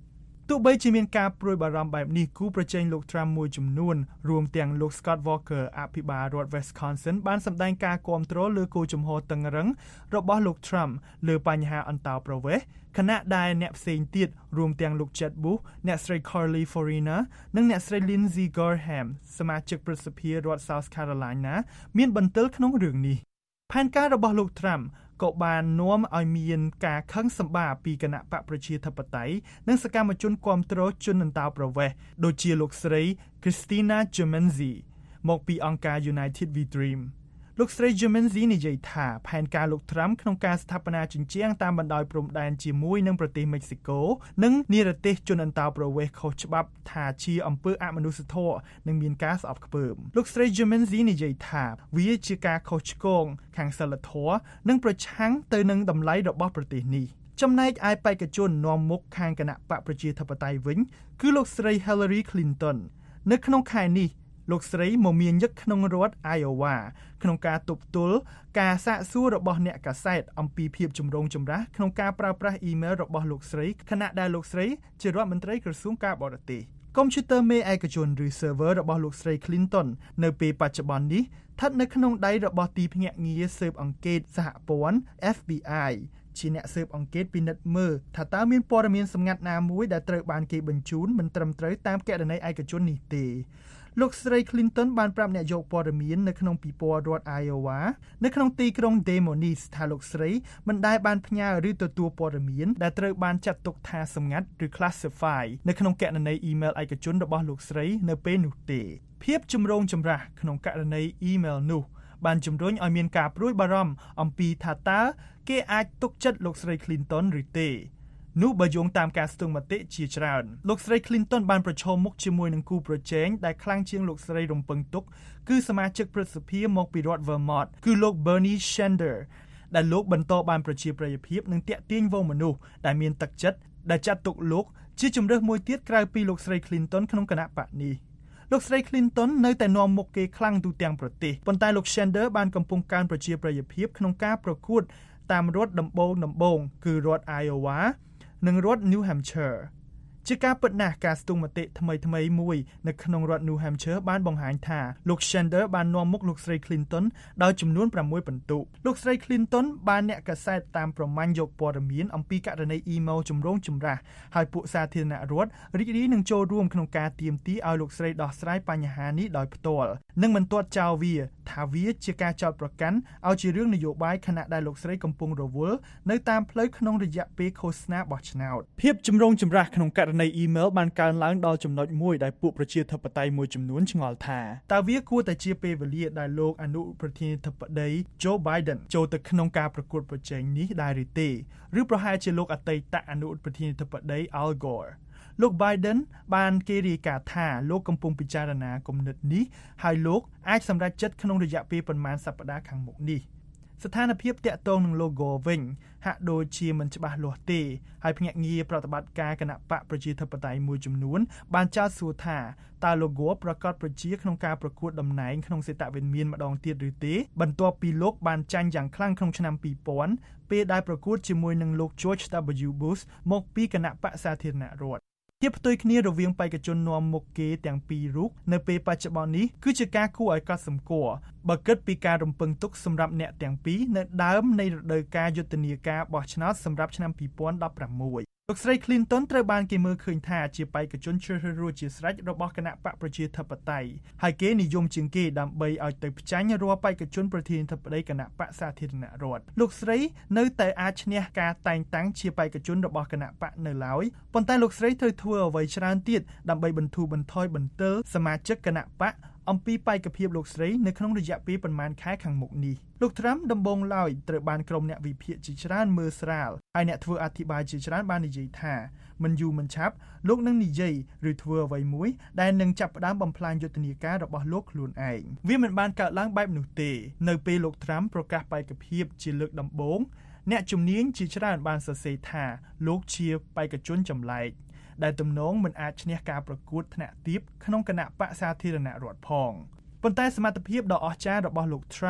ទោះបីជាមានការព្រួយបារម្ភបែបនេះគូប្រជែងលោក Trump មួយចំនួនរួមទាំងលោក Scott Walker អភិបាលរដ្ឋ Wisconsin បានសម្ដែងការគាំទ្រលើគោលជំហរតឹងរ៉ឹងរបស់លោក Trump លើបញ្ហាអន្តោប្រវេសន៍ខណៈដែលអ្នកផ្សេងទៀតរួមទាំងលោក Jeb Bush អ្នកស្រី Carly Fiorina និងអ្នកស្រី Lindsey Graham សមាជិកព្រឹទ្ធសភារដ្ឋ South Carolina មានបន្ទិលក្នុងរឿងនេះផែនការរបស់លោក Trump ក៏បាននាំឲ្យមានការខឹងសម្បារពីគណៈបកប្រជាធិបតេយ្យនិងសកម្មជនគាំទ្រជនអន្តោប្រវេសន៍ដូចជាលោកស្រី Christina Gemenzi មកពីអង្គការ United We Dream លោកស្រី Gemenzi និយាយថាផែនការលោក Trump ក្នុងការស្ថាបនាជញ្ជាំងតាមបណ្ដោយព្រំដែនជាមួយនឹងប្រទេសមិចស៊ីកូនិងនិរទេសជនអន្តោប្រវេសន៍ខុសច្បាប់ថាជាអំពើអមនុស្សធម៌និងមានការស្អប់ខ្ពើមលោកស្រី Gemenzi និយាយថាវាជាការខុសឆ្គងខាងសីលធម៌និងប្រឆាំងទៅនឹងតម្លៃរបស់ប្រទេសនេះចំណែកឯបេក្ខជននាំមុខខាងគណៈបកប្រជាធិបតេយ្យវិញគឺលោកស្រី Hillary Clinton នៅក្នុងខែនេះលោកស្រីមមាញឹកក្នុងរដ្ឋ Iowa ក្នុងការទប់ទល់ការសាកសួររបស់អ្នកកាសែតអំពីភាពចម្រូងចម្រាសក្នុងការប្រើប្រាស់អ៊ីមែលរបស់លោកស្រីខណៈដែលលោកស្រីជារដ្ឋមន្ត្រីក្រសួងការបរទេសកុំព្យូទ័រមេឯកជនឬ server របស់លោកស្រី Clinton នៅពេលបច្ចុប្បន្ននេះស្ថិតនៅក្នុងដៃរបស់ទីភ្នាក់ងារស៊ើបអង្កេតសហព័ន្ធ FBI ជាអ្នកស៊ើបអង្កេតពិនិត្យមើលថាតើមានព័ត៌មានសម្ងាត់ណាមួយដែលត្រូវបានគេបញ្ជូនមិនត្រឹមត្រូវតាមគណនីឯកជននេះទេលោកស្រី Clinton បានប្រាប់អ្នកយកព័ត៌មាននៅក្នុងពិព័រណ៍រដ្ឋ Iowa នៅក្នុងទីក្រុង Des Moines ថាលោកស្រីមិនដែលបានផ្ញើឬទទួលព័ត៌មានដែលត្រូវបានចាត់ទុកថាសម្ងាត់ឬ classify នៅក្នុងគណនីអ៊ីមែលឯកជនរបស់លោកស្រីនៅពេលនោះទេភាពចម្រូងចម្រាសក្នុងករណីអ៊ីមែលនោះបានជំរុញឲ្យមានការព្រួយបារម្ភអំពីថាតើគេអាចទុកចិត្តលោកស្រី Clinton ឬទេនោះបើយោងតាមការស្ទង់មតិជាច្រើនលោកស្រី Clinton បានប្រឈមមុខជាមួយនឹងគូប្រជែងដែលខ្លាំងជាងលោកស្រីរំពឹងទុកគឺសមាជិកព្រឹទ្ធសភាមកពីរដ្ឋ Vermont គឺលោក Bernie Sanders ដែលលោកបន្តបានប្រជាប្រិយភាពនិងទាក់ទាញវងមនុស្សដែលមានទឹកចិត្តដែលចាត់ទុកលោកជាជំរើសមួយទៀតក្រៅពីលោកស្រី Clinton ក្នុងគណៈបកនេះលោកស្រី Clinton នៅតែនាំមុខគេខ្លាំងទូទាំងប្រទេសប៉ុន្តែលោក Sanders បានកំពុងកើនប្រជាប្រិយភាពក្នុងការប្រកួតតាមរដ្ឋដំបូងគឺរដ្ឋ Iowa និងរដ្ឋ New Hampshire ជាការពិតណាស់ការស្ទង់មតិថ្មីមួយនៅក្នុងរដ្ឋ New Hampshire បានបង្ហាញថាលោក Sanders បាននាំមុខលោកស្រី Clinton ដោយចំនួន6ពិន្ទុលោកស្រី Clinton បានអ្នកកាសែតតាមប្រមាញ់យកព័ត៌មានអំពីករណីអ៊ីមែលចម្រូងចម្រាសហើយពួកសាធារណរដ្ឋរីករាយនឹងចូលរួមក្នុងការទាមទារឲ្យលោកស្រីដោះស្រាយបញ្ហានេះដោយផ្ទាល់និងមិនទាត់ចោលវាថាវាជាការចោទប្រកាន់ឲ្យជារឿងនយោបាយខណៈដែលលោកស្រីកំពុងរវល់នៅតាមផ្លូវក្នុងរយៈពេលឃោសនាបោះឆ្នោតភាពចម្រូងចម្រាសក្នុងករណីអ៊ីមែលបានកើនឡើងដល់ចំណុចមួយដែលពួកប្រជាធិបតេយ្យមួយចំនួនឆ្ងល់ថាតើវាគួរតែជាពេលវេលាដែលលោកអនុប្រធានាធិបតី Joe Biden ចូលទៅក្នុងការប្រកួតប្រជែងនេះដែរឬទេឬប្រហែលជាលោកអតីតអនុប្រធានាធិបតី Al Gore លោក Biden បានគេរាយការណ៍ថាលោកកំពុងពិចារណាគំនិតនេះហើយលោកអាចសម្រេចចិត្តក្នុងរយៈពេលប្រមាណសប្តាហ៍ខាងមុខនេះស្ថានភាពតាក់ទងនឹង logo វិញហាក់ដូចជាមិនច្បាស់លាស់ទេហើយភ្នាក់ងារប្រតិបត្តិការគណៈបកប្រជាធិបតេយ្យមួយចំនួនបានចោទសួរថាតើ logo ប្រកាសប្រជាក្នុងការប្រកួតតំណែងក្នុងសេតវិមានម្ដងទៀតឬទេបន្ទាប់ពីលោកបានចាញ់យ៉ាងខ្លាំងក្នុងឆ្នាំ2000ពេលដែលប្រកួតជាមួយនឹងលោក George W. Bush មកពីគណៈបកសាធារណរដ្ឋភាពផ្ទុយគ្នារវាងបេក្ខជននាំមុខគេទាំងពីររូបនៅពេលបច្ចុប្បន្ននេះគឺជាការគួរឲ្យកត់សម្គាល់បើគិតពីការរំពឹងទុកសម្រាប់អ្នកទាំងពីរនៅដើមនៃរដូវកាលយុទ្ធនាការបោះឆ្នោតសម្រាប់ឆ្នាំ2016លោកស្រី Clinton ត្រូវបានគេមើលឃើញថាជាបេក្ខជនជ្រើសរើសរួចជាស្រេចរបស់គណៈបកប្រជាធិបតេយ្យហើយគេនិយមជាងគេដើម្បីឲ្យទៅផ្ចាញ់រាល់បេក្ខជនប្រធានាធិបតីគណៈបកសាធារណរដ្ឋលោកស្រីនៅតែអាចឈ្នះការតែងតាំងជាបេក្ខជនរបស់គណៈបកនៅឡើយប៉ុន្តែលោកស្រីត្រូវធ្វើអ្វីច្រើនទៀតដើម្បីបន្ធូរបន្ថយបន្ទិលសមាជិកគណៈបកអំពីបេក្ខភាពលោកស្រីនៅក្នុងរយៈពេលប្រមាណខែខាងមុខនេះលោក Trump ដំបូងឡើយត្រូវបានក្រុមអ្នកវិភាគជាច្រើនមើលស្រាលហើយអ្នកធ្វើអធិប្បាយជាច្រើនបាននិយាយថាមិនយូរមិនឆាប់លោកនឹងនិយាយឬធ្វើអ្វីមួយដែលនឹងចាប់ផ្ដើមបំផ្លាញយុទ្ធនាការរបស់លោកខ្លួនឯងវាមិនបានកើតឡើងបែបនោះទេនៅពេលលោក Trump ប្រកាសបេក្ខភាពជាលើកដំបូងអ្នកជំនាញជាច្រើនបានសរសេរថាលោកជាបេក្ខជនចម្លែកដែលទំនងមិនអាចឈ្នះការប្រកួតថ្នាក់ទាបក្នុងគណៈបកសាធារណរដ្ឋផងប៉ុន្តែសមត្ថភាពដ៏អស្ចារ្យរបស់លោក Trump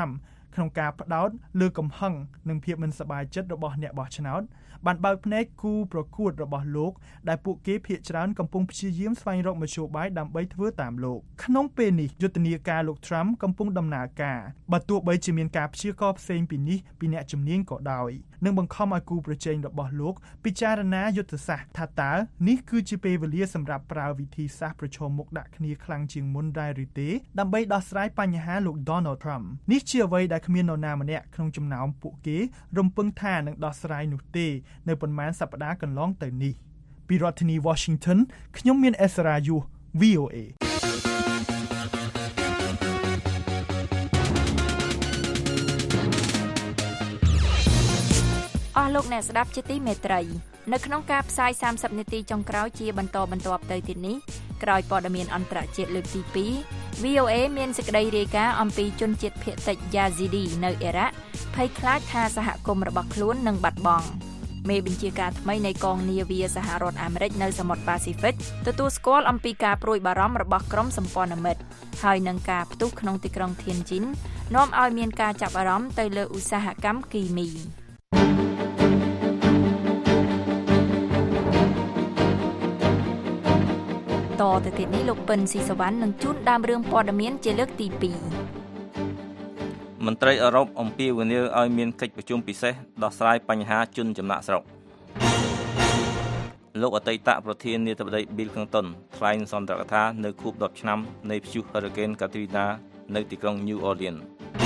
ក្នុងការផ្ដោតលើកំហឹងនិងភាពមិនសប្បាយចិត្តរបស់អ្នកបោះឆ្នោតបានបើកភ្នែកគូប្រកួតរបស់លោកដែលពួកគេភាគច្រើនកំពុងព្យាយាមស្វែងរកមធ្យោបាយដើម្បីធ្វើតាមលោកក្នុងពេលនេះយុទ្ធនាការលោក Trump កំពុងដំណើរការបើទោះបីជាមានការព្យាករណ៍ផ្សេងពីនេះពីអ្នកជំនាញក៏ដោយនឹងបង្ខំឲ្យគូប្រជែងរបស់លោកពិចារណាយុទ្ធសាស្ត្រថាតើនេះគឺជាពេលវេលាសម្រាប់ប្រើវិធីសាស្ត្រប្រឈមមុខដាក់គ្នាខ្លាំងជាងមុនដែរឬទេដើម្បីដោះស្រាយបញ្ហាលោក Donald Trump នេះជាអ្វីដែលគ្មាននរណាម្នាក់ក្នុងចំណោមពួកគេរំពឹងថានឹងដោះស្រាយនោះទេនៅប៉ុន្មានសប្តាហ៍កន្លងទៅនេះពីរដ្ឋធានី Washington ខ្ញុំមានអេសរ៉ាយុ VOA អស់លោកអ្នកស្ដាប់ជាទីមេត្រីនៅក្នុងការផ្សាយ30នាទីចុងក្រោយជាបន្តបន្ទាប់ទៅទៀតនេះក្រោយព័ត៌មានអន្តរជាតិលើកទី2 VOA មានសេចក្តីរាយការណ៍អំពីជនជាតិភាគតិច Yazidi នៅអ៊ីរ៉ាក់ភ័យខ្លាចថាសហគមន៍របស់ខ្លួននឹងបាត់បង់មេបញ្ជាការថ្មីនៃកងនាវាសហរដ្ឋអាមេរិកនៅសមុទ្រប៉ាស៊ីហ្វិកទទួលស្គាល់អំពីការព្រួយបារម្ភរបស់ក្រុមសម្ព័ន្ធមិត្តហើយនឹងការផ្ទុះក្នុងទីក្រុង Tianjin នាំឲ្យមានការចាប់អារម្មណ៍ទៅលើឧស្សាហកម្មគីមីតទៅទៀតនេះលោកពិនស៊ីសវណ្ណនឹងជូនដើមរឿងព័ត៌មានជាលើកទី2 មន្ត្រីអឺរ៉ុបអំពាវនាវឲ្យមានកិច្ចប្រជុំពិសេសដោះស្រាយបញ្ហាជនចំណាក់ស្រុកលោកអតីតប្រធានាធិបតី Bill Clinton ថ្លែងសន្ទរកថានៅខួប10ឆ្នាំនៃព្យុះ Hurricane Katrina នៅទីក្រុង New Orleans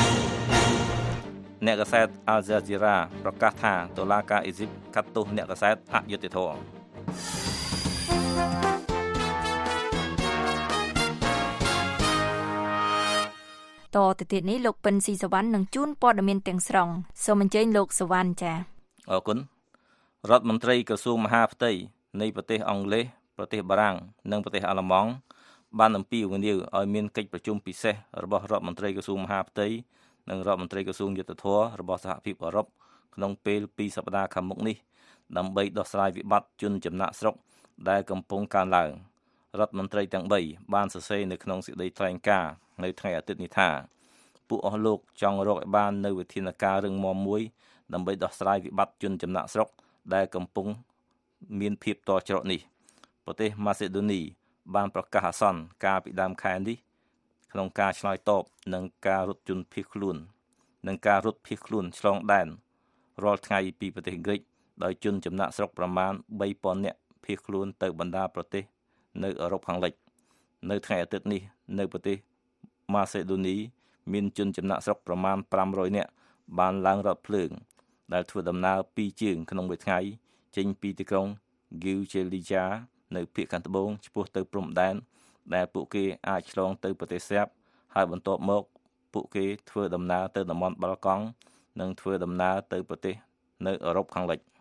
អ្នកកាសែត Al Jazeera ប្រកាសថាតុលាការអ៊ីស៊ីបកាត់ទោសអ្នកកាសែតអយុត្តិធម៌តទៅទៀតនេះលោកពិនស៊ីសវណ្ណនឹងជូនព័ត៌មានទាំងស្រុងសូមអញ្ជើញលោកសវណ្ណចា៎អរគុណរដ្ឋមន្ត្រីក្រសួងមហាផ្ទៃនៃប្រទេសអង់គ្លេសប្រទេសបារាំងនិងប្រទេសអាល្លឺម៉ង់បានអំពាវនាវឲ្យមានកិច្ចប្រជុំពិសេសរបស់រដ្ឋមន្ត្រីក្រសួងមហាផ្ទៃនិងរដ្ឋមន្ត្រីក្រសួងយុទ្ធភ័ពរបស់សហភាពអឺរ៉ុបក្នុងពេល2សប្តាហ៍ខាងមុខនេះដើម្បីដោះស្រាយវិបត្តិជនចំណាក់ស្រុកដែលកំពុងកើនឡើងរដ្ឋមន្ត្រីទាំង3បានសរសេរនៅក្នុងសេចក្តីថ្លែងការណ៍នៅថ្ងៃអាទិត្យនេះថាពួកអស់លោកចង់រកឲ្យបាននូវវិធានការរឹងមាំមួយដើម្បីដោះស្រាយវិបត្តិជនចំណាក់ស្រុកដែលកំពុងមានភាពតច្រកនេះប្រទេសម៉ាសេដូនីបានប្រកាសអាសន្នកាលពីដើមខែនេះក្នុងការឆ្លើយតបនឹងការរត់ជនភៀសខ្លួនឆ្លងដែនរាល់ថ្ងៃពីប្រទេសក្រិកដោយជនចំណាក់ស្រុកប្រមាណ 3,000 នាក់ភៀសខ្លួនទៅបណ្ដាប្រទេសនៅអឺរ៉ុបខាងលិចនៅថ្ងៃអាទិត្យនេះនៅប្រទេសម៉ាសេដូនីមានជនចំណាក់ស្រុកប្រមាណ500នាក់បានឡើងរថភ្លើងដែលធ្វើដំណើរ2ជើងក្នុងមួយថ្ងៃចេញពីទីក្រុង Giulegia នៅភាគខាងត្បូងឆ្ពោះទៅព្រំដែនដែលពួកគេអាចឆ្លងទៅប្រទេសសេបហើយបន្ទាប់មកពួកគេធ្វើដំណើរទៅតំបន់បាល់កង់និងធ្វើដំណើរទៅប្រទេសនៅអឺរ៉ុបខាងលិច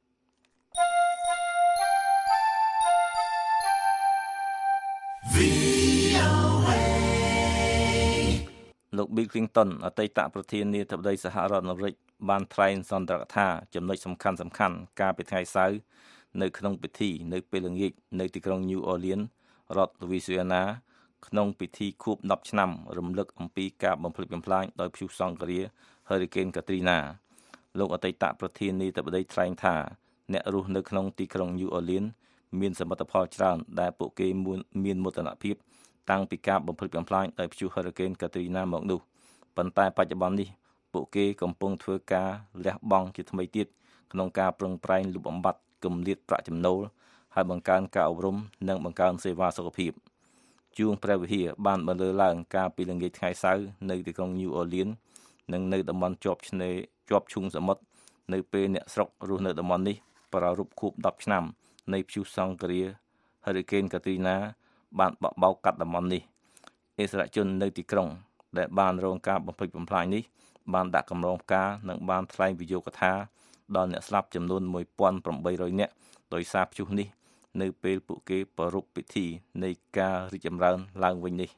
លោក Bill Clinton អតីតប្រធានាធិបតីសហរដ្ឋអាមេរិកបានថ្លែងសន្ទរកថាចំណុចសំខាន់កាលពីថ្ងៃសៅរ៍នៅក្នុងពិធីនៅពេលល្ងាចនៅទីក្រុង New Orleans រដ្ឋ Louisiana ក្នុងពិធីខួប10ឆ្នាំរំលឹកអំពីការបំផ្លិចបំផ្លាញដោយព្យុះសង្ឃរា Hurricane Katrina លោកអតីតប្រធានាធិបតីថ្លែងថាអ្នករស់នៅក្នុងទីក្រុង New Orleans មានសមិទ្ធផលច្រើនដែលពួកគេមានមោទនភាពតាំងពីការបំផ្លិចបំផ្លាញដោយព្យុះ Hurricane Katrina មកនោះប៉ុន្តែបច្ចុប្បន្ននេះពួកគេកំពុងធ្វើការលះបង់ជាថ្មីទៀតក្នុងការប្រឹងប្រែងលុបបំបាត់គម្លាតប្រាក់ចំណូលហើយបង្កើនការអប់រំនិងបង្កើនសេវាសុខភាពជួងព្រះវិហារបានបន្លឺឡើងកាលពីល្ងាចថ្ងៃសៅរ៍នៅទីក្រុង New Orleans និងនៅតំបន់ជាប់ឈូងសមុទ្រនៅពេលអ្នកស្រុករស់នៅតំបន់នេះប្រារព្ធខួប10ឆ្នាំនៃព្យុះសង្ឃរា Hurricane Katrina បានបក់បោកកាត់តំបន់នេះអិសរាជជននៅទីក្រុងដែលបានរងការបំផ្លិចបំផ្លាញនេះបានដាក់កម្រងផ្កានិងបានថ្លែងវិយោគថាដល់អ្នកស្លាប់ចំនួន 1,800 នាក់ដោយសារព្យុះនេះនៅពេលពួកគេប្រារព្ធពិធីនៃការរីកចម្រើនឡើងវិញនេះ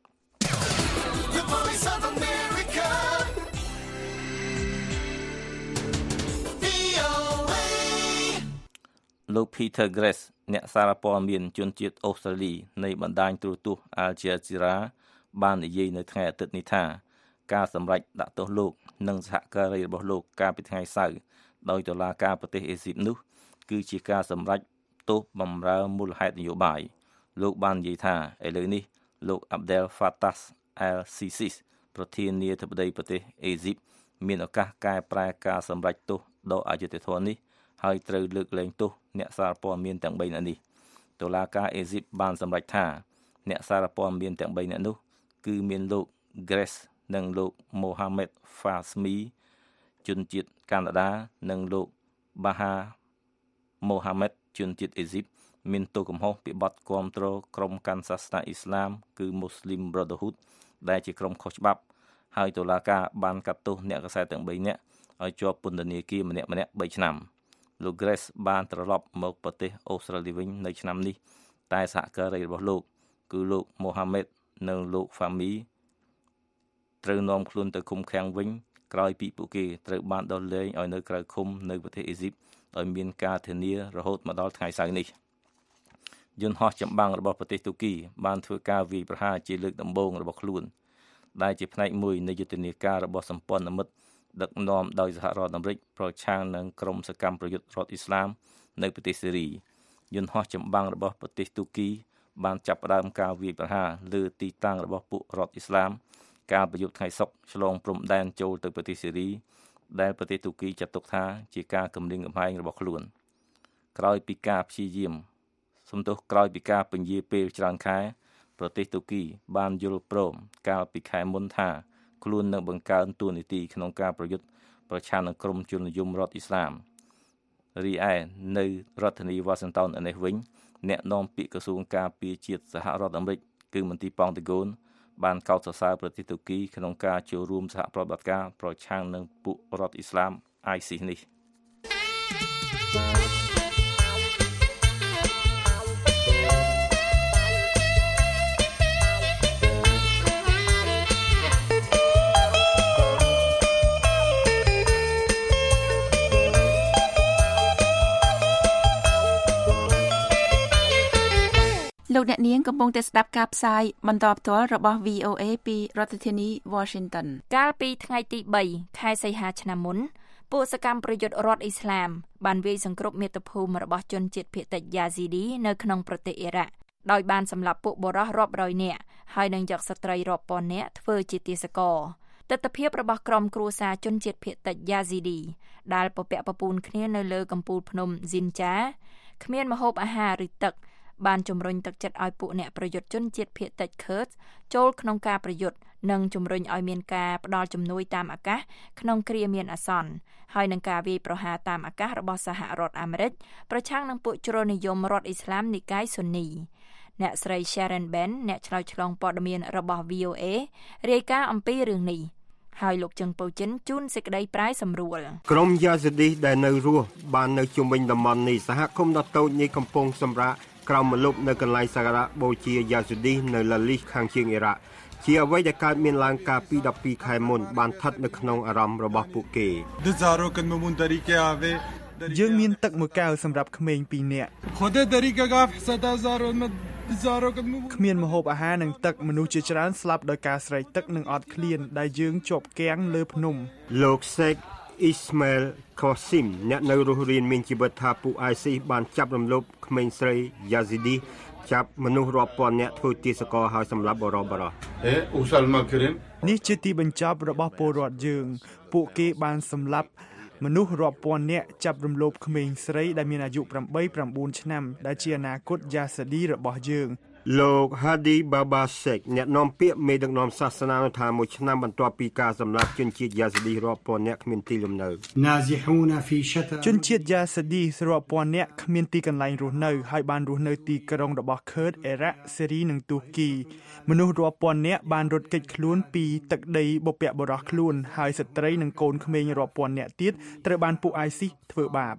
លោក Peter Grace អ្នកសារព័ត៌មានជនជាតិអូស្ត្រាលីនៃបណ្ដាញទូរទស្សន៍ Al Jazeera បាននិយាយនៅថ្ងៃអាទិត្យនេះថាការសម្រេចដាក់ទោសលោកនិងសហការីរបស់លោកកាលពីថ្ងៃសៅរ៍ដោយតុលាការប្រទេសអេស៊ីបនោះគឺជាការសម្រេចទោសបម្រើមូលហេតុនយោបាយលោកបាននិយាយថាឥឡូវនេះលោក Abdel Fattah al-Sisi ប្រធានាធិបតីប្រទេសអេស៊ីបមានឱកាសកែប្រែការសម្រេចទោសដ៏អយុត្តិធម៌នេះហើយត្រូវលើកលែងទោសអ្នកសារព័ត៌មានទាំង3នាក់នេះតុលាការអេស៊ីបបានសម្រេចថាអ្នកសារព័ត៌មានទាំង3នាក់នោះគឺមានលោក Grace និងលោក Mohamed Fasmi ជនជាតិកាណាដានិងលោក Baha Mohamed ជនជាតិអេស៊ីបមានទោសកំហុសពីបទគាំទ្រក្រុមកាន់សាសនាអ៊ីស្លាមគឺ Muslim Brotherhood ដែលជាក្រុមខុសច្បាប់ហើយតុលាការបានកាត់ទោសអ្នកកាសែតទាំង3នាក់ឲ្យជាប់ពន្ធនាគារម្នាក់ៗ3ឆ្នាំលោក Grace បានត្រឡប់មកប្រទេសអូស្ត្រាលីវិញនៅឆ្នាំនេះតែសហការីរបស់លោកគឺលោក Mohamed និងលោក Fahmy ត្រូវនាំខ្លួនទៅឃុំឃាំងវិញក្រោយពីពួកគេត្រូវបានដោះលែងឲ្យនៅក្រៅឃុំនៅប្រទេសអេស៊ីបដោយមានការធានារហូតមកដល់ថ្ងៃសៅរ៍នេះយន្តហោះចម្បាំងរបស់ប្រទេសទូគីបានធ្វើការវាយប្រហារជាលើកដំបូងរបស់ខ្លួនដែលជាផ្នែកមួយនៃយុទ្ធនាការរបស់សម្ព័ន្ធមិត្តដឹកនាំដោយសហរដ្ឋអាមេរិកប្រឆាំងនឹងក្រុមសកម្មប្រយុទ្ធរដ្ឋអ៊ីស្លាមនៅប្រទេសសេរីយន្តហោះចម្បាំងរបស់ប្រទេសទូគីបានចាប់ផ្ដើមការវាយប្រហារលើទីតាំងរបស់ពួករដ្ឋអ៊ីស្លាមការប្រយុទ្ធថ្ងៃសុក្រឆ្លងព្រំដែនចូលទៅប្រទេសសេរីដែលប្រទេសទូគីចាត់ទុកថាជាការគំរាមកំហែងរបស់ខ្លួនក្រោយពីការពន្យាពេលច្រើនខែប្រទេសទូគីបានយល់ព្រមកាលពីខែមុនថាខ្លួននឹងបង្កើនតួនាទីក្នុងការប្រយុទ្ធប្រឆាំងនឹងក្រុមជននិយមរដ្ឋអ៊ីស្លាមរីឯនៅរដ្ឋធានីវ៉ាស៊ីនតោននេះវិញអ្នកនាំពាក្យក្រសួងការពារជាតិសហរដ្ឋអាមេរិកគឺមន្ទីរប៉ង់តាហ្គោនបានកោតសរសើរប្រទេសទូគីក្នុងការចូលរួមសហប្រតិបត្តិការប្រឆាំងនឹងពួករដ្ឋអ៊ីស្លាម ISIS នេះលោកអ្នកនាងកំពុងតែស្ដាប់ការផ្សាយបន្តផ្ទាល់របស់ VOA ពីរដ្ឋធានី Washington កាលពីថ្ងៃទី3ខែសីហាឆ្នាំមុនពួកសកម្មប្រយុទ្ធរដ្ឋអ៊ីស្លាមបានវាយសង្គ្រប់មាតុភូមិរបស់ជនជាតិភាគតិច Yazidi នៅក្នុងប្រទេសអ៊ីរ៉ាក់ដោយបានសម្លាប់ពួកបុរសរាប់រយនាក់ហើយនឹងយកស្ត្រីរាប់ពាន់នាក់ធ្វើជាទាសករទស្សនវិជ្ជារបស់ក្រុមគ្រួសារជនជាតិភាគតិច Yazidi ដែលពពាក់ពពូនគ្នានៅលើកំពូលភ្នំ Zinja គ្មានម្ហូបអាហារឬទឹកបានជំរុញទឹកចិត្តឲ្យពួកអ្នកប្រយុទ្ធជនជាតិភាគតិច Kurds ចូលក្នុងការប្រយុទ្ធនិងជំរុញឲ្យមានការផ្ដល់ជំនួយតាមអាកាសក្នុងគ្រាមានអាសន្នហើយនឹងការវាយប្រហារតាមអាកាសរបស់សហរដ្ឋអាមេរិកប្រឆាំងនឹងពួកជ្រុលនិយមរដ្ឋអ៊ីស្លាមនិកាយស៊ុននីអ្នកស្រី Sharon Ben អ្នកឆ្លើយឆ្លងព័ត៌មានរបស់ VOA រាយការណ៍អំពីរឿងនេះហើយលោកជឹងពូចិនជូនសេចក្តីប្រាយសម្រួលក្រុម Yazidi ដែលនៅរស់បាននៅជុំវិញតំបន់នេះសហគមន៍ដ៏តូចនេះកំពុងសម្រាកក្រោមម្លប់នៅកន្លែងសក្ការបូជា Yazidi នៅឡាលីសខាងជើងអ៊ីរ៉ាក់ជាអ្វីដែលកើតមានឡើងកាលពី12ខែមុនបានស្ថិតនៅក្នុងអារម្មណ៍របស់ពួកគេយើងមានទឹកមួយកែវសម្រាប់ក្មេង2នាក់គ្មានម្ហូបអាហារនិងទឹកមនុស្សជាច្រើនស្លាប់ដោយការស្រេកទឹកនិងអត់ឃ្លានដែលយើងជាប់គាំងលើភ្នំលោក Sheikh Ismail Qasim អ្នកនៅរស់រានមានជីវិតថាពួក ISIS បានចាប់រំលោភក្មេងស្រី Yazidi ចាប់មនុស្សរាប់ពាន់នាក់ធ្វើទាសករហើយសម្លាប់បរិបរោះនេះជាទីបញ្ចប់របស់ពលរដ្ឋយើងពួកគេបានសម្លាប់មនុស្សរាប់ពាន់នាក់ចាប់រំលោភក្មេងស្រីដែលមានអាយុ 8-9 ឆ្នាំដែលជាអនាគត Yazidi របស់យើងលោក Hadi Baba Sheikh អ្នកនាំពាក្យមេដឹកនាំសាសនាថាមួយឆ្នាំបន្ទាប់ពីការសម្លាប់ជនជាតិ Yazidi រាប់ពាន់នាក់គ្មានទីលំនៅជនជាតិ Yazidi រាប់ពាន់នាក់គ្មានទីកន្លែងរស់នៅហើយបានរស់នៅទីក្រុងរបស់ Kurd អ៊ីរ៉ាក់សេរីនិងទូគីមនុស្សរាប់ពាន់នាក់បានរត់គេចខ្លួនពីទឹកដីបុព្វបុរសខ្លួនហើយស្ត្រីនិងកូនក្មេងរាប់ពាន់នាក់ទៀតត្រូវបានពួក ISIS ធ្វើបាប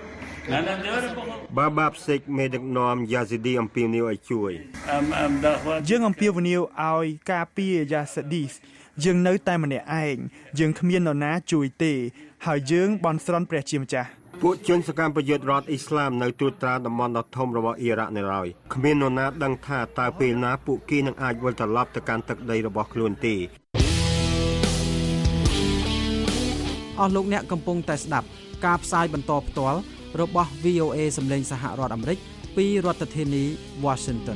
Baba Sheikh មេដឹកនាំ Yazidi អំពាវនាវឲ្យជួយយើងអំពាវនាវឲ្យការពារ Yazidi យើងនៅតែម្នាក់ឯងយើងគ្មាននរណាជួយទេហើយយើងបន់ស្រន់ព្រះជាម្ចាស់ពួកជនសកម្មប្រយុទ្ធរដ្ឋអ៊ីស្លាមនៅត្រួតត្រាតំបន់ដ៏ធំរបស់អ៊ីរ៉ាក់នៅឡើយគ្មាននរណាដឹងថាតើពេលណាពួកគេនឹងអាចវិលត្រឡប់ទៅកាន់ទឹកដីរបស់ខ្លួនទេអស់លោកអ្នកកំពុងតែស្ដាប់ការផ្សាយបន្តផ្ទាល់របស់ VOA សម្លេងសហរដ្ឋអាមេរិកពីរដ្ឋធានី Washington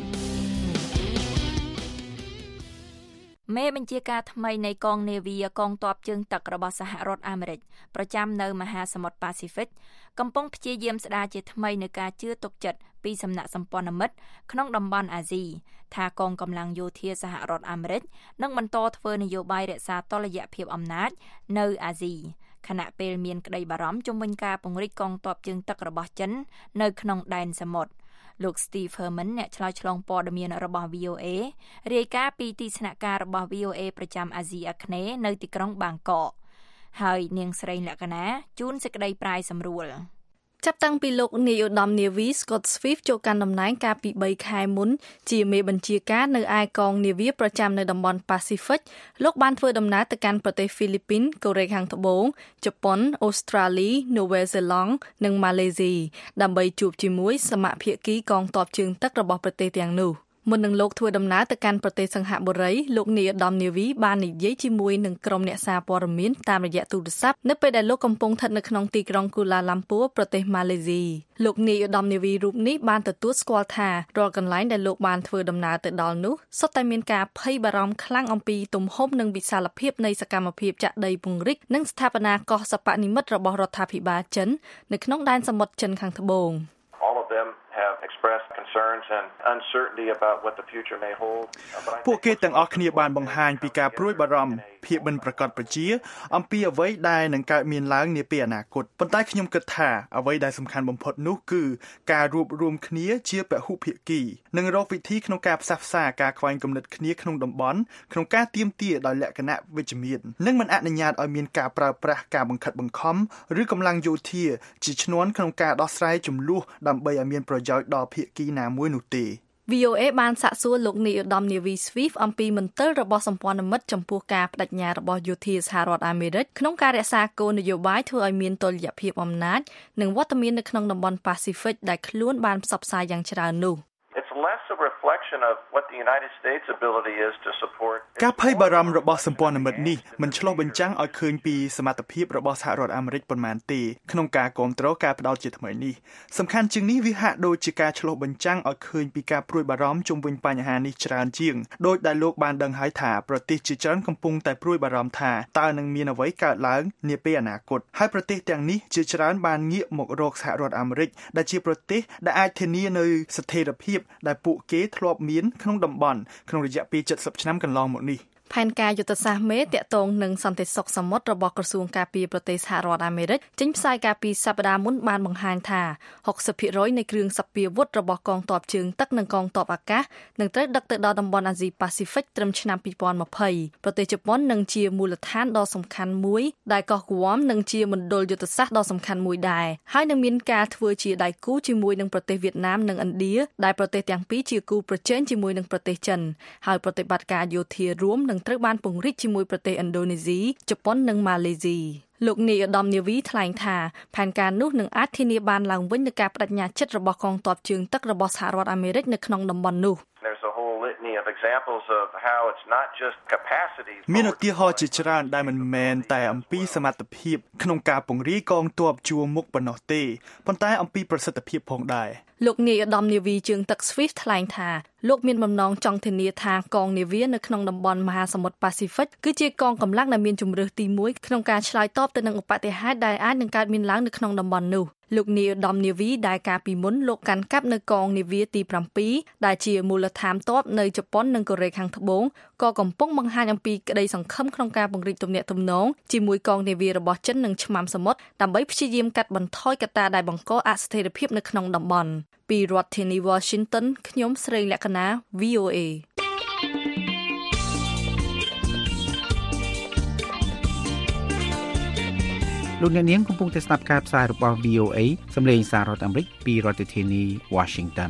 មេបញ្ជាការថ្មីនៃកងនាវីកងទ័ពជើងទឹករបស់សហរដ្ឋអាមេរិកប្រចាំនៅមហាសមុទ្រប៉ាស៊ីហ្វិកកំពុងព្យាយាមស្ដារជាថ្មីនូវការជឿទុកចិត្តពីសំណាក់សម្ព័ន្ធមិត្តក្នុងតំបន់អាស៊ីថាកងកម្លាំងយោធាសហរដ្ឋអាមេរិកនឹងបន្តធ្វើនយោបាយរក្សាតុល្យភាពអំណាចនៅអាស៊ីខណៈពេលមានក្តីបារម្ភជំវិញការពង្រីកកងទ័ពជើងទឹករបស់ចិននៅក្នុងដែនសមុទ្រលោក Steve Herman អ្នកឆ្លើយឆ្លងព័ត៌មានរបស់ VOA រាយការណ៍ពីទីស្នាក់ការរបស់ VOA ប្រចាំអាស៊ីអាគ្នេយ៍នៅទីក្រុងបាងកកហើយនាងស្រីលក្ខណាជូនសេចក្តីប្រាយសម្រួលចាប់តាំងពីលោកនាយឧត្តមនាវី Scott Swift ចូលកាន់តំណែងកាលពី3ខែមុនជាមេបញ្ជាការនៅឯកងនាវីប្រចាំនៅតំបន់ Pacific លោកបានធ្វើដំណើរទៅកាន់ប្រទេសហ្វីលីពីន កូរ៉េខាងត្បូង ជប៉ុន អូស្ត្រាលី នូវែលសេឡង់ និងម៉ាឡេស៊ីដើម្បីជួបជាមួយសមាភាគីកងទ័ពជើងទឹករបស់ប្រទេសទាំងនោះមុននឹងលោកធ្វើដំណើរទៅកាន់ប្រទេសសិង្ហបុរីលោកនាយឧត្តមនាវីបាននិយាយជាមួយនឹងក្រុមអ្នកសារព័ត៌មានតាមរយៈទូរស័ព្ទនៅពេលដែលលោកកំពុងស្ថិតនៅក្នុងទីក្រុងគូឡាឡាំពួរប្រទេសម៉ាឡេស៊ីលោកនាយឧត្តមនាវីរូបនេះបានទទួលស្គាល់ថារាល់កន្លែងដែលលោកបានធ្វើដំណើរទៅដល់នោះសុទ្ធតែមានការភ័យបារម្ភខ្លាំងអំពីទំហំនិងវិសាលភាពនៃសកម្មភាពចាក់ដីពង្រីកនិងស្ថាបនាកោះសិប្បនិម្មិតរបស់រដ្ឋាភិបាលចិននៅក្នុងដែនសមុទ្រចិនខាងត្បូង expressed concerns and uncertainty about what the future may hold ពួកគេទាំងអស់គ្នាបានបង្ហាញពីការព្រួយបារម្ភភាពមិនប្រកបប្រជាអំពីអ្វីដែលនឹងកើតមានឡើងនាពេលអនាគតប៉ុន្តែខ្ញុំគិតថាអ្វីដែលសំខាន់បំផុតនោះគឺការរួបរวมគ្នាជាពហុភាគីនិងរកវិធីក្នុងការផ្សះផ្សាការខ្វែងគំនិតគ្នាក្នុងតំបន់ក្នុងការទាមទារដោយលក្ខណៈវិជ្ជមាននិងមិនអនុញ្ញាតឲ្យមានការប្រើប្រាស់ការបង្ខិតបង្ខំឬកម្លាំងយោធាជាឈ្នាន់ក្នុងការដោះស្រាយជម្លោះដើម្បីឲ្យមានប្រយោជន៍ដល់ភាគីណាមួយនោះទេ VOA បានសាកសួរលោកនាយឧត្តមនាវី Swift អំពីមន្ទិលរបស់សម្ព័ន្ធមិត្តចំពោះការបដិញ្ញារបស់យោធាសហរដ្ឋអាមេរិកក្នុងការរក្សាគោលនយោបាយធ្វើឲ្យមានតុល្យភាពអំណាចនិងវត្តមាននៅក្នុងតំបន់ Pacific ដែលខ្លួនបានផ្សព្វផ្សាយយ៉ាងច្រើននោះ It's less a reflection of what the United States ability is to support ការភ័យបារម្ភរបស់សម្ព័ន្ធមិត្តនេះមិនឆ្លុះបញ្ចាំងឲ្យឃើញពីសមត្ថភាពរបស់សហរដ្ឋអាមេរិកប៉ុន្មានទេក្នុងការគ្រប់គ្រងការផ្ដោតជាថ្មីនេះសំខាន់ជាងនេះវាហាក់ដូចជាការឆ្លុះបញ្ចាំងឲ្យឃើញពីការព្រួយបារម្ភជុំវិញបញ្ហានេះច្រើនជាងដោយដែលលោកបានដឹងហើយថាប្រទេសជាច្រើនកំពុងតែព្រួយបារម្ភថាតើនឹងមានអ្វីកើតឡើងនាពេលអនាគតហើយប្រទេសទាំងនេះជាច្រើនបានងាកមករកសហរដ្ឋអាមេរិកដែលជាប្រទេសដែលអាចធានានូវស្ថិរភាពដែលពួកគេធ្លាប់មានក្នុងតំបន់ក្នុងរយៈពេល70ឆ្នាំកន្លងមកនេះផែនការយុទ្ធសាស្ត្រមេតាក់ទងនឹងសន្តិសុខសមុទ្ររបស់ក្រសួងការពារប្រទេសសហរដ្ឋអាមេរិកចេញផ្សាយកាលពីសប្តាហ៍មុនបានបង្ហាញថា 60% នៃគ្រឿងសព្វាវុធរបស់កងទ័ពជើងទឹកនិងកងទ័ពអាកាសនឹងត្រូវដឹកទៅដល់តំបន់អាស៊ីប៉ាស៊ីហ្វិកត្រឹមឆ្នាំ2020ប្រទេសជប៉ុននឹងជាមូលដ្ឋានដ៏សំខាន់មួយដែលកោះហ្គួមនឹងជាមណ្ឌលយុទ្ធសាស្ត្រដ៏សំខាន់មួយដែរហើយនឹងមានការធ្វើជាដៃគូជាមួយនឹងប្រទេសវៀតណាមនិងឥណ្ឌាដែលប្រទេសទាំងពីរជាគូប្រជែងជាមួយនឹងប្រទេសចិនហើយប្រតិបត្តិការយោធារួមត្រូវបានពង្រីកជាមួយប្រទេសឥណ្ឌូនេស៊ីជប៉ុននិងម៉ាឡេស៊ីលោកនាយឧត្តមនាវីថ្លែងថាផែនការនោះនឹងអាចធានាបានឡើងវិញនូវការបដិញ្ញាចិត្តរបស់កងទ័ពជើងទឹករបស់សហរដ្ឋអាមេរិកនៅក្នុងតំបន់នោះ examples of how it's not just capacity មានឧទាហរណ៍ជាច្រើនដែលមិនមែនតែអំពីសមត្ថភាពក្នុងការពង្រាយកងទ័ពជួរមុខប៉ុណ្ណោះទេប៉ុន្តែអំពីប្រសិទ្ធភាពផងដែរលោកនាយឧត្តមនាវីជើងទឹក Swift ថ្លែងថាលោកមានបំណងចង់ធានាថាកងនាវានៅក្នុងតំបន់មហាសមុទ្រប៉ាស៊ីហ្វិកគឺជាកងកម្លាំងដែលមានជម្រើសទី1ក្នុងការឆ្លើយតបទៅនឹងឧបទ្ទហេតុដែលអាចនឹងកើតមានឡើងនៅក្នុងតំបន់នោះលោកនាយឧត្តមនាវីដែលកាលពីមុនលោកកាន់កាប់នៅកងនាវាទី7ដែលជាមូលដ្ឋានទ័ពនៅជប៉ុននិងកូរ៉េខាងត្បូងក៏កំពុងបង្ហាញអំពីក្តីសង្ឃឹមក្នុងការពង្រីកទំនាក់ទំនងជាមួយកងនាវារបស់ចិននិងឆ្មាំសមុទ្រដើម្បីព្យាយាមកាត់បន្ថយកត្តាដែលបង្កអស្ថិរភាពនៅក្នុងតំបន់ពីរដ្ឋធានី Washington ខ្ញុំស្រីលក្ខណា VOA លោកអ្នកនាងកំពុងតែស្ដាប់ការផ្សាយរបស់ VOA សម្លេងសាររដ្ឋអាមេរិកពីរដ្ឋធានី Washington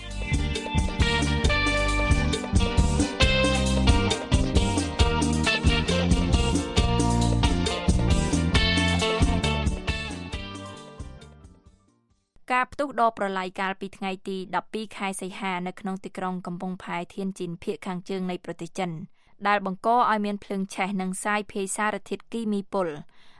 ការផ្ទុះដ៏ប្រឡាយកាលពីថ្ងៃទី12ខែសីហានៅក្នុងទីក្រុងកំពង់ផែធានជីនភាគខាងជើងនៃប្រទេសចិនដែលបង្កឲ្យមានភ្លើងឆេះនិងសាយភាយសារធាតុគីមីពុល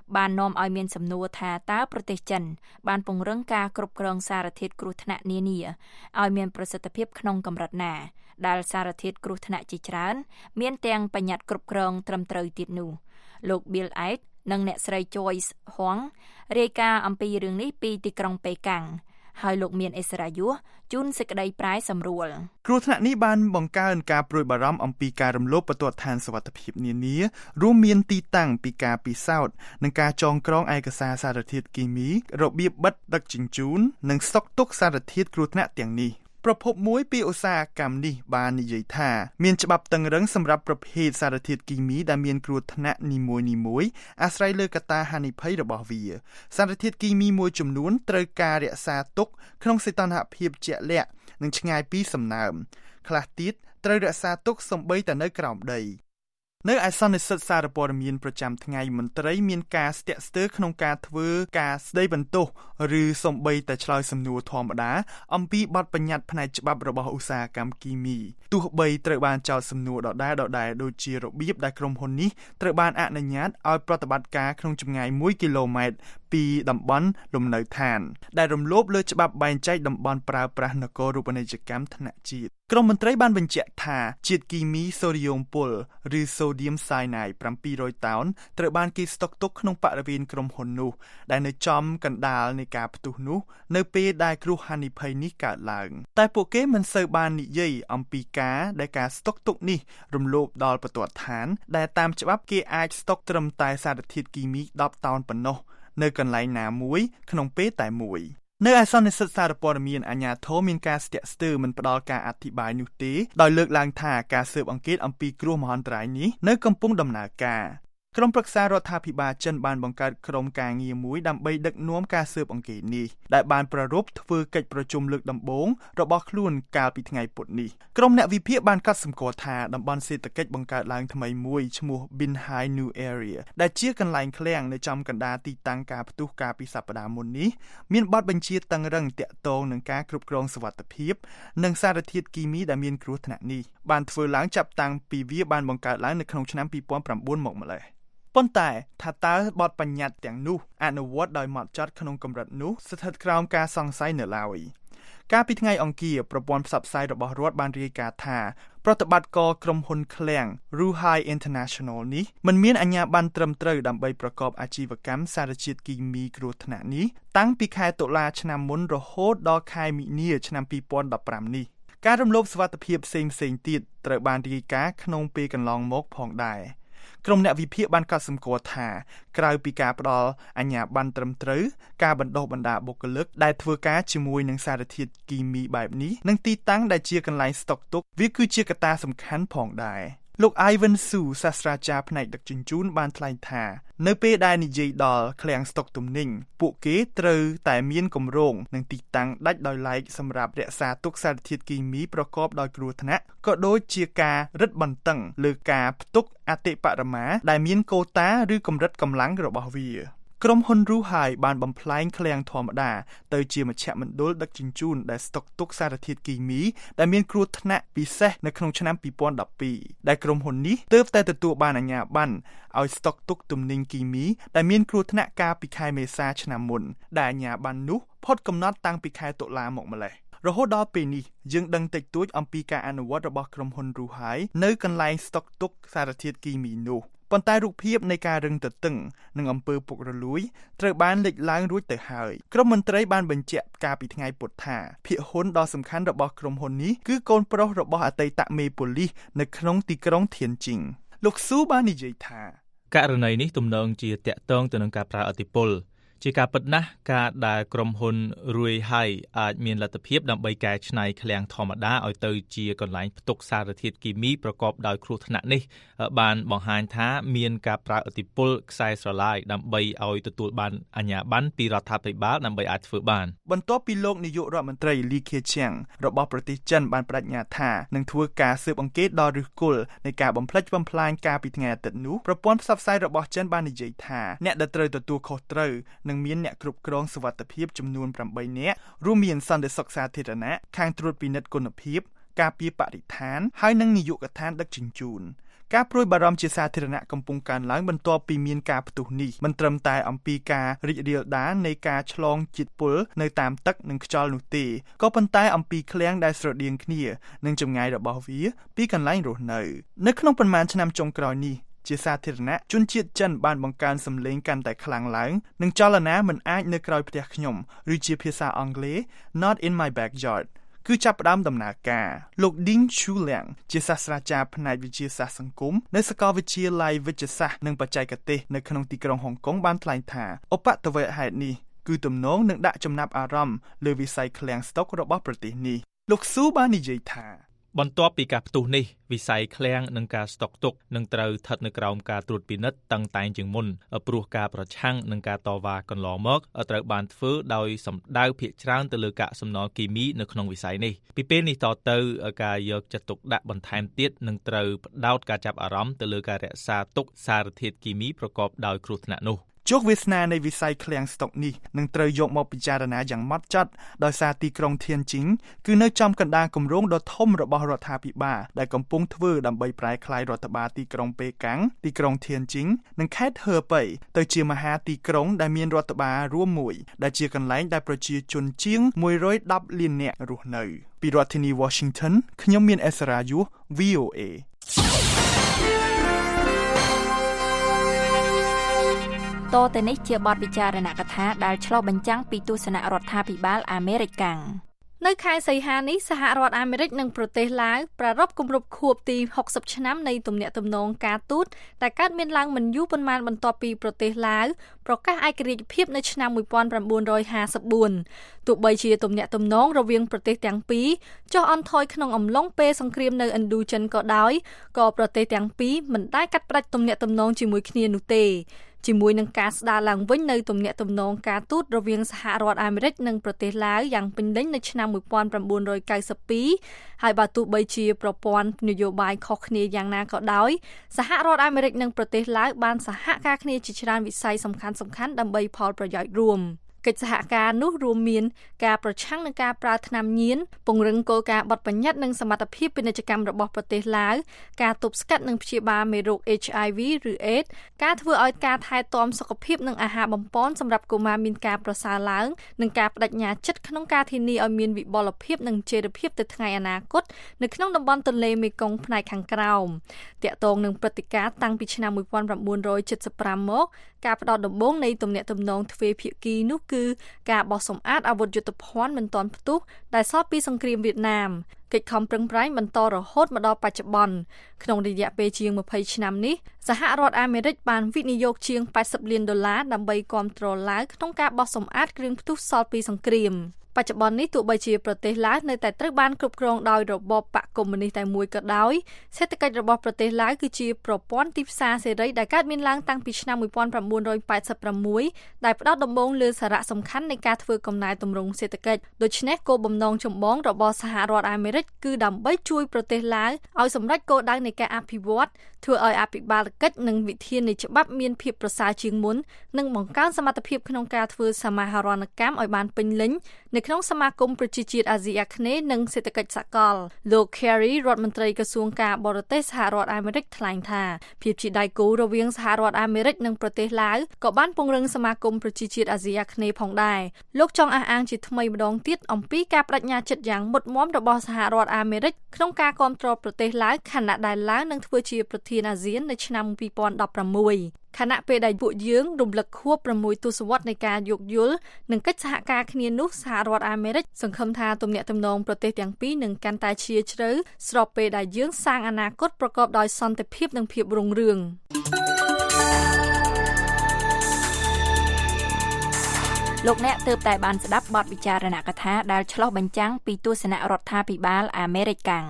បាននាំឲ្យមានសំណួរថាតើប្រទេសចិនបានពង្រឹងការគ្រប់គ្រងសារធាតុគ្រោះថ្នាក់នានាឲ្យមានប្រសិទ្ធភាពក្នុងកម្រិតណាដែលសារធាតុគ្រោះថ្នាក់ជាច្រើនមានទាំងបញ្ញត្តិគ្រប់គ្រងត្រឹមត្រូវទៀតនោះលោក Bill Ait និងអ្នកស្រី Joyce Huang រាយការណ៍អំពីរឿងនេះពីទីក្រុងប៉េកាំងហើយលោកមានអិសរាយុជូនសេចក្តីប្រាយសម្រួលគ្រោះថ្នាក់នេះបានបង្កើនការព្រួយបារម្ភអំពីការរំលោភបន្ទាត់ឋានសុវត្ថិភាពនានារួមមានទីតាំងពីការពិសោធន៍និងការចងក្រងឯកសារសារធាតុគីមីរបៀបបិទដឹកជញ្ជូននិងស្តុកទុកសារធាតុគ្រោះថ្នាក់ទាំងនេះប្រភពមួយពីឧស្សាហកម្មនេះបាននិយាយថាមានច្បាប់តឹងរ៉ឹងសម្រាប់ប្រភេទសារធាតុគីមីដែលមានគ្រោះថ្នាក់នីមួយៗអាស្រ័យលើកត្តាហានិភ័យរបស់វាសារធាតុគីមីមួយចំនួនត្រូវការរក្សាទុកក្នុងសីតុណ្ហភាពជាក់លាក់និងឆ្ងាយពីសំណើមខ្លះទៀតត្រូវរក្សាទុកសូម្បីតែនៅក្រោមដីនៅឯសន្និសីទសារព័ត៌មានប្រចាំថ្ងៃមន្ត្រីមានការស្ទាក់ស្ទើរក្នុងការធ្វើការស្ដីបន្ទោសឬសូម្បីតែឆ្លើយសំណួរធម្មតាអំពីបទបញ្ញត្តិផ្នែកច្បាប់របស់ឧស្សាហកម្មគីមីទោះបីត្រូវបានចោទសំណួរដដែលដូចជារបៀបដែលក្រុមហ៊ុននេះត្រូវបានអនុញ្ញាតឲ្យប្រតិបត្តិការក្នុងចម្ងាយ1គីឡូម៉ែត្រពីតំបន់លំនៅឋានដែលរំលោភលើច្បាប់បែងចែកតំបន់ប្រើប្រាស់នគរូបនីយកម្មថ្នាក់ជាតិក្រុមមន្ត្រីបានបញ្ជាក់ថាជាតិគីមីសូឌីយ៉ូមពុលឬសូឌីមសាយណៃ700តោនត្រូវបានគេស្តុកទុកក្នុងបរិវេណក្រុមហ៊ុននោះដែលនៅចំកណ្ដាលនៃការផ្ទុះនោះនៅពេលដែលគ្រោះហានិភ័យនេះកើតឡើងតែពួកគេមិនសូវបាននិយាយអំពីការស្តុកទុកនេះរំលោភដល់បន្ទាត់ឋានដែលតាមច្បាប់គេអាចស្តុកត្រឹមតែសារធាតុគីមី10តោនប៉ុណ្ណោះនៅកន្លែងណាមួយក្នុងពេលតែមួយនៅឯសន្និសីទសារព័ត៌មានអាជ្ញាធរមានការស្ទាក់ស្ទើរមិនផ្ដល់ការអធិប្បាយនោះទេដោយលើកឡើងថាការស៊ើបអង្កេតអំពីគ្រោះមហន្តរាយនេះនៅកំពុងដំណើរការក្រុមប្រឹក្សារដ្ឋាភិបាលចិនបានបង្កើតក្រុមការងារមួយដើម្បីដឹកនាំការស៊ើបអង្កេតនេះដែលបានប្រារព្ធធ្វើកិច្ចប្រជុំលើកដំបូងរបស់ខ្លួនកាលពីថ្ងៃពុធនេះក្រុមអ្នកវិភាគបានកត់សម្គាល់ថាតំបន់សេដ្ឋកិច្ចបង្កើតឡើងថ្មីមួយឈ្មោះ Binhai New Area ដែលជាកន្លែងឃ្លាំងនៅចំកណ្ដាលទីតាំងការផ្ទុះកាលពីសប្តាហ៍មុននេះមានបទបញ្ជាតឹងរ៉ឹងទាក់ទងនឹងការគ្រប់គ្រងសុវត្ថិភាពនិងសារធាតុគីមីដែលមានគ្រោះថ្នាក់នេះបានធ្វើឡើងចាប់តាំងពីវាបានបង្កើតឡើងនៅក្នុងឆ្នាំ2009មកម្ល៉េះប៉ុន្តែថាតើបទបញ្ញត្តិទាំងនោះអនុវត្តដោយហ្មត់ចត់ក្នុងកម្រិតនោះស្ថិតក្រោមការសង្ស័យនៅឡើយកាលពីថ្ងៃអង្គារប្រព័ន្ធផ្សព្វផ្សាយរបស់រដ្ឋបានរាយការណ៍ថាប្រតិបត្តិការក្រុមហ៊ុនឃ្លាំង Ruhai International នេះមិនមានអាជ្ញាប័ណ្ណត្រឹមត្រូវដើម្បីប្រកបអាជីវកម្មសារជាតិគីមីគ្រោះថ្នាក់នេះតាំងពីខែតុលាឆ្នាំមុនរហូតដល់ខែមីនាឆ្នាំ2015នេះការរំលោភសុវត្ថិភាពផ្សេងៗទៀតត្រូវបានរាយការណ៍ក្នុងពេលកន្លងមកផងដែរក្រុមអ្នកវិភាគបានកត់សម្គាល់ថាក្រៅពីការផ្ដល់អាជ្ញាប័ណ្ណត្រឹមត្រូវការបណ្ដុះបណ្ដាលបុគ្គលិកដែលធ្វើការជាមួយនឹងសារធាតុគីមីបែបនេះនិងទីតាំងដែលជាកន្លែងស្តុកទុកវាគឺជាកត្តាសំខាន់ផងដែរលោក Ivan Su សាស្ត្រាចារ្យផ្នែកដឹកជញ្ជូនបានថ្លែងថានៅពេលដែលនិយាយដល់ឃ្លាំងស្តុកទំនិញពួកគេត្រូវតែមានគម្រោងនិងទីតាំងដាច់ដោយឡែកសម្រាប់រក្សាទុកសារធាតុគីមីប្រកបដោយគ្រោះថ្នាក់ក៏ដូចជាការរឹតបន្តឹងលើការផ្ទុកអតិបរមាដែលមានកូតាឬកម្រិតកម្លាំងរបស់វាក្រុមហ៊ុន Ruhai បានបំផ្លែងឃ្លាំងធម្មតាទៅជាមជ្ឈមណ្ឌលដឹកជញ្ជូនដែលស្តុកទុកសារធាតុគីមីដែលមានគ្រោះថ្នាក់ពិសេសនៅក្នុងឆ្នាំ2012ដែលក្រុមហ៊ុននេះទើបតែទទួលបានអាជ្ញាប័ណ្ណឲ្យស្តុកទុកទំនិញគីមីដែលមានគ្រោះថ្នាក់កាលពីខែមេសាឆ្នាំមុនដែលអាជ្ញាប័ណ្ណនោះផុតកំណត់តាំងពីខែតុលាមកម្លេះរហូតដល់ពេលនេះយើងដឹងតិចតួចអំពីការអនុវត្តរបស់ក្រុមហ៊ុន Ruhai នៅកន្លែងស្តុកទុកសារធាតុគីមីនោះប៉ុន្តែរូបភាពនៃការរឹងទទឹងនិងអំពើពុករលួយត្រូវបានលេចឡើងរួចទៅហើយក្រុមមន្ត្រីបានបញ្ជាក់កាលពីថ្ងៃពុធថាភាគហ៊ុនដ៏សំខាន់របស់ក្រុមហ៊ុននេះគឺកូនប្រុសរបស់អតីតមេប៉ូលីសនៅក្នុងទីក្រុងធៀនជីងលោកស៊ូបាននិយាយថាករណីនេះទំនងជាតាក់ទងទៅនឹងការប្រើឥទ្ធិពលជាការពិតណាស់ការដែលក្រុមហ៊ុន Ruhai អាចមានលទ្ធភាពដើម្បីកែច្នៃឃ្លាំងធម្មតាឲ្យទៅជាកន្លែងផ្ទុកសារធាតុគីមីប្រកបដោយគ្រោះថ្នាក់នេះបានបង្ហាញថាមានការប្រើឥទ្ធិពលខ្សែស្រឡាយដើម្បីឲ្យទទួលបានអាជ្ញាប័ណ្ណពីរដ្ឋាភិបាលដើម្បីអាចធ្វើបានបន្ទាប់ពីលោកនាយករដ្ឋមន្ត្រី Li Keqiang របស់ប្រទេសចិនបានបដិញ្ញាថានឹងធ្វើការស៊ើបអង្កេតដល់ឫសគល់នៃការបំផ្លិចបំផ្លាញកាលពីថ្ងៃអាទិត្យនោះប្រព័ន្ធផ្សព្វផ្សាយរបស់ចិនបាននិយាយថាអ្នកដែលត្រូវទទួលខុសត្រូវនឹងមានអ្នកគ្រប់គ្រងសុវត្ថិភាពចំនួន8នាក់រួមមានសន្តិសុខសាធារណៈខាងត្រួតពិនិត្យគុណភាពការពារបរិស្ថានហើយនិងនាយកដ្ឋានដឹកជញ្ជូនការព្រួយបារម្ភជាសាធារណៈកំពុងកើនឡើងបន្ទាប់ពីមានការផ្ទុះនេះមិនត្រឹមតែអំពីការរីករាលដាលនៃការឆ្លងជាតិពុលនៅតាមទឹកនិងខ្យល់នោះទេក៏ប៉ុន្តែអំពីឃ្លាំងដែលស្រដៀងគ្នានិងចម្ងាយរបស់វាពីកន្លែងរស់នៅក្នុងប៉ុន្មានឆ្នាំចុងក្រោយនេះជាសាធារណៈជនជាតិចិនបានបង្កើនសំឡេងកាន់តែខ្លាំងឡើងនិងចលនាមិនអាចនៅក្រោយផ្ទះខ្ញុំឬជាភាសាអង់គ្លេស Not in my backyard គឺចាប់ផ្ដើមដំណើរការលោក Ding Chuliang ជាសាស្ត្រាចារ្យផ្នែកវិទ្យាសាស្ត្រសង្គមនៅសាកលវិទ្យាល័យវិទ្យាសាស្ត្រនិងបច្ចេកទេសនៅក្នុងទីក្រុងហុងកុងបានថ្លែងថាឧបទ្ទវហេតុនេះគឺទំនងនឹងដាក់ចំណាប់អារម្មណ៍លើវិស័យឃ្លាំងស្តុករបស់ប្រទេសនេះលោកស៊ូបាននិយាយថាបន្ទាប់ពីការផ្ទុះនេះវិស័យឃ្លាំងនិងការស្តុកទុកនឹងត្រូវស្ថិតនៅក្រោមការត្រួតពិនិត្យតឹងតែងជាងមុនព្រោះការប្រឆាំងនឹងការតវ៉ាកន្លងមកត្រូវបានធ្វើដោយសម្ដៅភាគច្រើនទៅលើកាកសំណល់គីមីនៅក្នុងវិស័យនេះពីពេលនេះតទៅការយកចិត្តទុកដាក់បន្ថែមទៀតនឹងត្រូវផ្ដោតការចាប់អារម្មណ៍ទៅលើការរក្សាទុកសារធាតុគីមីប្រកបដោយគ្រោះថ្នាក់នោះជោគវាសនានៃវិស័យឃ្លាំងស្តុកនេះនឹងត្រូវយកមកពិចារណាយ៉ាងម៉ត់ចត់ដោយសារទីក្រុងធៀនជីងគឺនៅចំកណ្ដាលគម្រោងដ៏ធំរបស់រដ្ឋាភិបាលដែលកំពុងធ្វើដើម្បីប្រែក្លាយរដ្ឋបាលទីក្រុងប៉េកាំងទីក្រុងធៀនជីងនិងខេត្តហឺប៉ៃទៅជាមហាទីក្រុងដែលមានរដ្ឋបាលរួមមួយដែលជាកន្លែងដែលប្រជាជនជាង110លាននាក់រស់នៅពីរដ្ឋធានី Washington ខ្ញុំមានអេសរ៉ាយុ VOA តទៅនេះជាបទពិចារណកថាដែលឆ្លុះបញ្ចាំងពីទស្សនៈរដ្ឋាភិបាលអាមេរិកកាំងនៅខែសីហានេះសហរដ្ឋអាមេរិកនិងប្រទេសឡាវប្រារព្ធគម្រប់ខួបទី60ឆ្នាំនៃទំនាក់ទំនងការទូតដែលកើតមានឡើងមិនយូរប៉ុន្មានបន្ទាប់ពីប្រទេសឡាវប្រកាសឯករាជ្យភាពនៅឆ្នាំ1954ទោះបីជាទំនាក់ទំនងរវាងប្រទេសទាំងពីរចុះអន់ថយក្នុងអំឡុងពេលសង្គ្រាមនៅឥណ្ឌូចិនក៏ដោយក៏ប្រទេសទាំងពីរមិនដែលកាត់ផ្តាច់ទំនាក់ទំនងជាមួយគ្នានោះទេជាមួយនឹងការស្ដារឡើងវិញនៅទំនាក់ទំនងការទូតរវាងសហរដ្ឋអាមេរិកនិងប្រទេសឡាវយ៉ាងពេញលេញនៅឆ្នាំ1992ហើយបើទោះបីជាប្រព័ន្ធនយោបាយខុសគ្នាយ៉ាងណាក៏ដោយសហរដ្ឋអាមេរិកនិងប្រទេសឡាវបានសហការគ្នាជាច្រើនវិស័យសំខាន់ៗដើម្បីផលប្រយោជន៍រួមកិច្ចសហការនោះរួមមានការប្រឆាំងនឹងការប្រើថ្នាំញៀនពង្រឹងគោលការណ៍បទបញ្ញត្តិនិងសមត្ថភាពពាណិជ្ជកម្មរបស់ប្រទេសឡាវការទប់ស្កាត់និងព្យាបាលមេរោគ HIV ឬ AIDS ការធ្វើឲ្យការថែទាំសុខភាពនិងអាហារបំប៉នសម្រាប់កុមារមានការប្រសើរឡើងនិងការបដិញ្ញាចិត្តក្នុងការធានាឲ្យមានវិបលភាពនិងចីរភាពទៅថ្ងៃអនាគតនៅក្នុងតំបន់ទន្លេមេគង្គផ្នែកខាងក្រោមទាក់ទងនឹងព្រឹត្តិការណ៍តាំងពីឆ្នាំ1975មកការផ្ដោតដំបូងនៃទំនាក់ទំនងទ្វេភាគីនោះគឺការបោះសម្អាតអាវុធយុទ្ធភ័ណ្ឌមិនទាន់ផ្ទុះដែលសល់ពីសង្គ្រាមវៀតណាមកិច្ចខំប្រឹងប្រែងបន្តរហូតមកដល់បច្ចុប្បន្នក្នុងរយៈពេលជាង20ឆ្នាំនេះសហរដ្ឋអាមេរិកបានវិនិយោគជាង$80 លានដើម្បីគាំទ្រឡាវក្នុងការបោះសម្អាតគ្រឿងផ្ទុះសល់ពីសង្គ្រាមបច្ចុប្បន្ននេះទោះបីជាប្រទេសឡាវនៅតែត្រូវបានគ្រប់គ្រងដោយរបបបកកុម្មុយនីសតែមួយក៏ដោយសេដ្ឋកិច្ចរបស់ប្រទេសឡាវគឺជាប្រព័ន្ធទីផ្សារសេរីដែលកើតមានឡើងតាំងពីឆ្នាំ1986ដែលផ្ដោតដំបូងលើសារៈសំខាន់នៃការធ្វើកំណែទម្រង់សេដ្ឋកិច្ចដូច្នេះគោលបំណងចម្បងរបស់សហរដ្ឋអាមេរិកគឺដើម្បីជួយប្រទេសឡាវឲ្យសម្រេចគោលដៅនៃការអភិវឌ្ឍធ្វើឲ្យអភិបាលកិច្ចនិងវិធាននៃច្បាប់មានភាពប្រសើរជាងមុននិងបង្កើនសមត្ថភាពក្នុងការធ្វើសមាហរណកម្មឲ្យបានពេញលេញនៅក្នុងសមាគមប្រជាជាតិអាស៊ីអាគ្នេយ៍និងសេដ្ឋកិច្ចសកលលោក Kerry រដ្ឋមន្ត្រីក្រសួងការបរទេសសហរដ្ឋអាមេរិកថ្លែងថាភាពជាដៃគូរវាងសហរដ្ឋអាមេរិកនិងប្រទេសឡាវក៏បានពង្រឹងសមាគមប្រជាជាតិអាស៊ីអាគ្នេយ៍ផងដែរលោកចង់អះអាងជាថ្មីម្ដងទៀតអំពីការបដិញ្ញាចិត្តយ៉ាងមុតមាំរបស់សហរដ្ឋអាមេរិកក្នុងការគាំទ្រប្រទេសឡាវខណៈដែលឡាវនឹងធ្វើជាប្រធានអាស៊ាននៅឆ្នាំ2016ខណៈពេលដែលពួកយើងរំលឹកខួប6ទសវត្សរ៍នៃការយោគយល់និងកិច្ចសហការគ្នានោះសហរដ្ឋអាមេរិកសង្ឃឹមថាទំនាក់ទំនងប្រទេសទាំងពីរនឹងកាន់តែជ្រាលជ្រៅស្របពេលដែលយើងសាងអនាគតប្រកបដោយសន្តិភាពនិងភាពរុងរឿងលោកអ្នកទើបតែបានស្ដាប់បទវិចារណកថាដែលឆ្លុះបញ្ចាំងពីទស្សនៈរដ្ឋាភិបាលអាមេរិកកាំង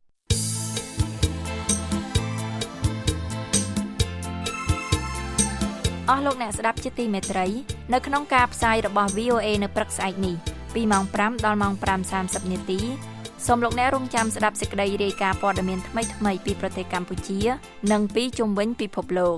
អស់លោកអ្នកស្ដាប់ជាទីមេត្រីនៅក្នុងការផ្សាយរបស់ VOA នៅព្រឹកស្អែកនេះពីម៉ោង 5 ដល់ម៉ោង 5:30 នាទីសូមលោកអ្នករងចាំស្ដាប់សេចក្តីរាយការណ៍ព័ត៌មានថ្មីៗពីប្រទេសកម្ពុជានិងពីជុំវិញពិភពលោក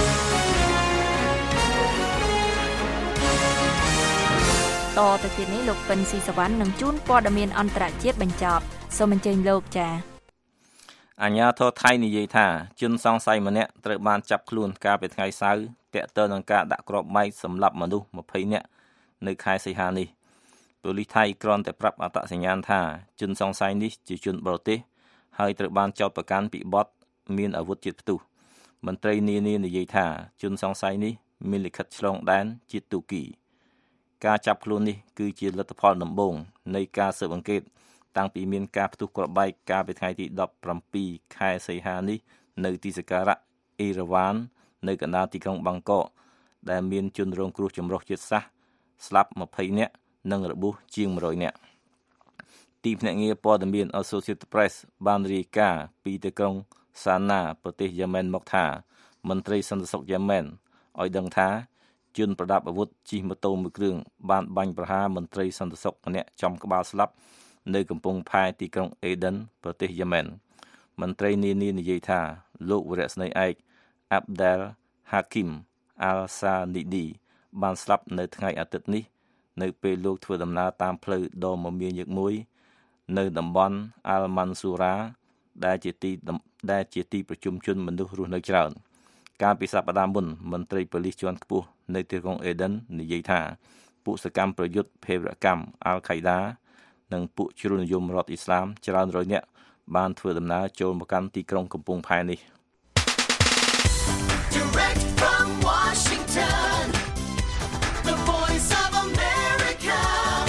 តទៅទៀតនេះលោកពិនស៊ីសវណ្ណនឹងជូនព័ត៌មានអន្តរជាតិបញ្ចប់សូមអញ្ជើញលោកចា៎អាជ្ញាធរថៃនិយាយថាជនសង្ស័យម្នាក់ត្រូវបានចាប់ខ្លួនកាលពីថ្ងៃសៅរ៍ទាក់ទងនឹងការដាក់គ្រាប់បែកសម្លាប់មនុស្ស20នាក់នៅខែសីហានេះប៉ូលីសថៃគ្រាន់តែប្រាប់អត្តសញ្ញាណថាជនសង្ស័យនេះជាជនបរទេសហើយត្រូវបានចោទប្រកាន់ពីបទមានអាវុធជាតិផ្ទុះមន្ត្រីនានានិយាយថាជនសង្ស័យនេះមានលិខិតឆ្លងដែនជាទូគីការចាប់ខ្លួននេះគឺជាលទ្ធផលដំបូងនៃការស៊ើបអង្កេតតាំងពីមានការផ្ទុះគ្រាប់បែកកាលពីថ្ងៃទី17ខែសីហានេះនៅទីសក្ការៈអ៊ីរ៉ាវ៉ាននៅកណ្ដាលទីក្រុងបាងកកដែលមានជនរងគ្រោះចម្រុះជាតិសាសន៍ស្លាប់20នាក់និងរបួសជាង100នាក់ទីភ្នាក់ងារព័ត៌មាន Associated Press បានរាយការណ៍ពីទីក្រុងសាណាប្រទេសយេម៉ែនមកថាមន្ត្រីសន្តិសុខយេម៉ែនឲ្យដឹងថាជនប្រដាប់អាវុធជិះម៉ូតូមួយគ្រឿងបានបាញ់ប្រហារមន្ត្រីសន្តិសុខម្នាក់ចំក្បាលស្លាប់នៅកំពង់ផែទីក្រុងអេដិនប្រទេសយេម៉ែនមន្ត្រីនានានិយាយថាលោកវរៈស្នេហ៍ឯក Abdel Hakim Al-Sanidi បានស្លាប់នៅថ្ងៃអាទិត្យនេះនៅពេលលោកធ្វើដំណើរតាមផ្លូវដ៏មមាញឹកមួយនៅតំបន់ Al-Mansura ដែលជាទីប្រជុំជនមនុស្សរស់នៅច្រើនកាលពីសប្តាហ៍មុនមន្ត្រីប៉ូលីសជាន់ខ្ពស់នៅទីក្រុងអេដិននិយាយថាពួកសកម្មប្រយុទ្ធភេរវកម្ម Al-Qaeda និងពួកជ្រុលនិយមរដ្ឋអ៊ីស្លាមច្រើនរយនាក់បានធ្វើដំណើរចូលមកកាន់ទីក្រុងកំពង់ផែនេះ Direct from Washington, the voice of America,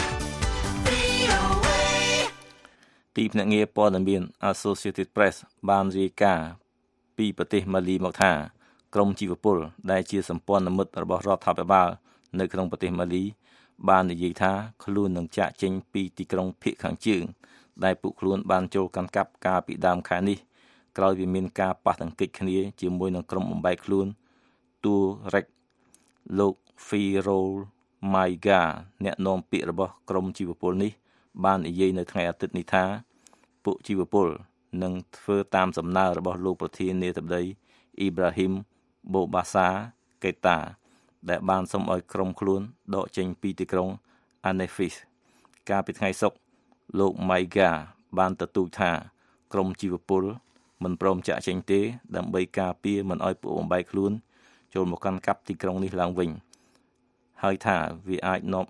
VOA. ទីភ្នាក់ងារព័ត៌មាន Associated Press បានរាយការណ៍ពីប្រទេសម៉ាលីមកថាក្រុមជីវពលដែលជាសម្ព័ន្ធមិត្តរបស់រដ្ឋាភិបាលនៅក្នុងប្រទេសម៉ាលីបាននិយាយថាខ្លួននឹងចាកចេញពីទីក្រុងភាគខាងជើងដែលពួកខ្លួនបានចូលកាន់កាប់កាលពីដើមខែនេះក្រោយពីមានការប៉ះទង្គិចគ្នាជាមួយនឹងក្រុមបំបែកខ្លួនទូរ៉េកលោក Firol Maiga អ្នកនាំពាក្យរបស់ក្រុមជីវពលនេះបាននិយាយនៅថ្ងៃអាទិត្យនេះថាពួកជីវពលនឹងធ្វើតាមសំណើរបស់លោកប្រធានាធិបតី Ibrahim Boubacar Keïta ដែលបានសុំឲ្យក្រុមខ្លួនដកចេញពីទីក្រុង Anefis កាលពីថ្ងៃសុក្រលោក Maiga បានទទូចថាក្រុមជីវពលមិនព្រមចាកចេញទេដើម្បីការពារមិនឲ្យពួកបំបែកខ្លួនចូលមកកាន់កាប់ទីក្រុងនេះឡើងវិញហើយថាវាអាចនាំ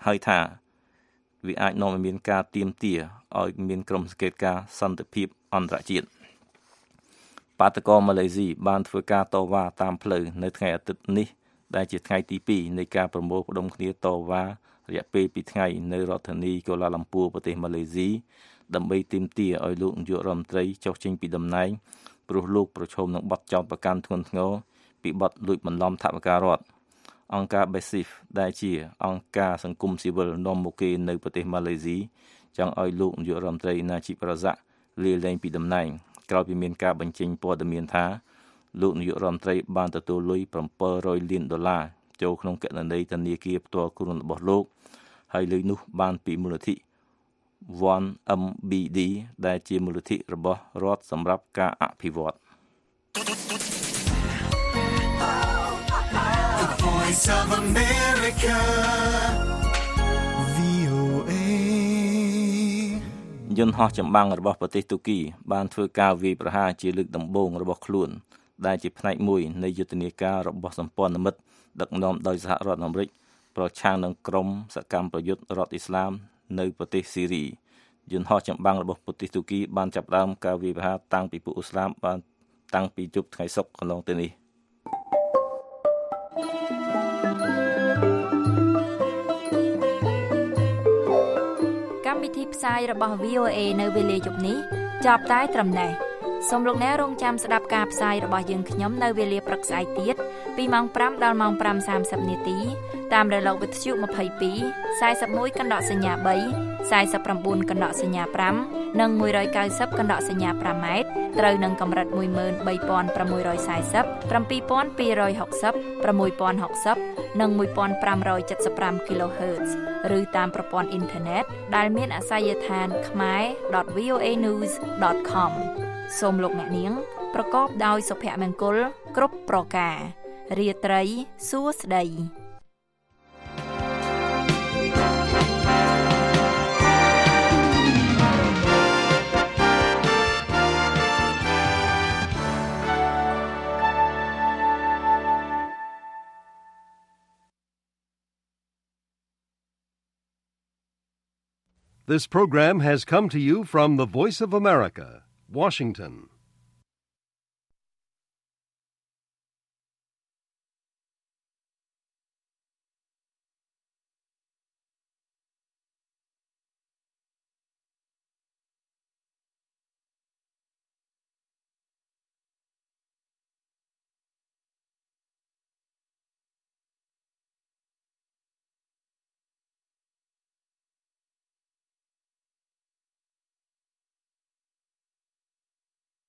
ឲ្យមានការទាមទារឲ្យមានក្រុមសង្កេតការណ៍សន្តិភាពអន្តរជាតិបាតកោម៉ាឡេស៊ីបានធ្វើការតវ៉ាតាមផ្លូវនៅថ្ងៃអាទិត្យនេះដែលជាថ្ងៃទី2នៃការប្រមូលផ្ដុំគ្នាតវ៉ារយៈពេល2ថ្ងៃនៅរដ្ឋធានីកូឡាឡាំពួរប្រទេសម៉ាឡេស៊ីដើម្បីទាមទារឲ្យលោកនាយករដ្ឋមន្ត្រីចុះចេញពីតំណែងព្រោះលោកប្រឈមនឹងបទចោទប្រកាន់ធ្ងន់ធ្ងរពីបទលួចបន្លំថវិការដ្ឋអង្គការ BESIF ដែលជាអង្គការសង្គមស៊ីវិលនាំមុខគេនៅប្រទេសម៉ាឡេស៊ីចង់ឲ្យលោកនាយករដ្ឋមន្ត្រី Najib Razak លាលែងពីតំណែងក្រោយពីមានការបញ្ចេញព័ត៌មានថាលោកនាយករដ្ឋមន្ត្រីបានទទួលលុយ$700 លានចូលក្នុងគណនីធនាគារផ្ទាល់ខ្លួនរបស់លោកហើយលុយនោះបានពីមូលនិធិ 1MBD ដែលជាមូលនិធិរបស់រដ្ឋសម្រាប់ការអភិវឌ្ឍ The voice of America, VOA. យន្តហោះចម្បាំងរបស់ប្រទេសទូគីបានធ្វើការវាយប្រហារជាលើកដំបូងរបស់ខ្លួនដែលជាផ្នែកមួយនៃយុទ្ធនាការរបស់សម្ព័ន្ធមិត្តដឹកនាំដោយសហរដ្ឋអាមេរិកប្រឆាំងនឹងក្រុមសកម្មប្រយុទ្ធរដ្ឋអ៊ីស្លាមនៅប្រទេសស៊ីរីយន្តហោះចម្បាំងរបស់ប្រទេសទូគីបានចាប់ផ្ដើមការវាយប្រហារតាំងពីពួកអ៊ីស្លាមបានតាំងពីយប់ថ្ងៃសុក្រកន្លងទៅនេះកម្មវិធីផ្សាយរបស់ VOA នៅវេលាយប់នេះចប់តែត្រឹមនេះសូមលោកអ្នករងចាំស្ដាប់ការផ្សាយរបស់យើងខ្ញុំនៅវេលាព្រឹកស្អែកទៀតពីម៉ោង5ដល់ម៉ោង 5:30 នាទីតាមរលកវិទ្យុ22 41កណ្ដកសញ្ញា3 49កណ្ដកសញ្ញា5និង190កណ្ដកសញ្ញា5ម៉ែត្រត្រូវនឹងកម្រិត 13640 7260 6060និង1575 kHz ឬតាមប្រព័ន្ធអ៊ីនធឺណិតដែលមានអាសយដ្ឋាន khmer.voanews.com សូមលោកអ្នកនាងប្រកបដោយសុភមង្គលគ្រប់ប្រការរាត្រីសួស្តី This program has come to you from the Voice of America, Washington.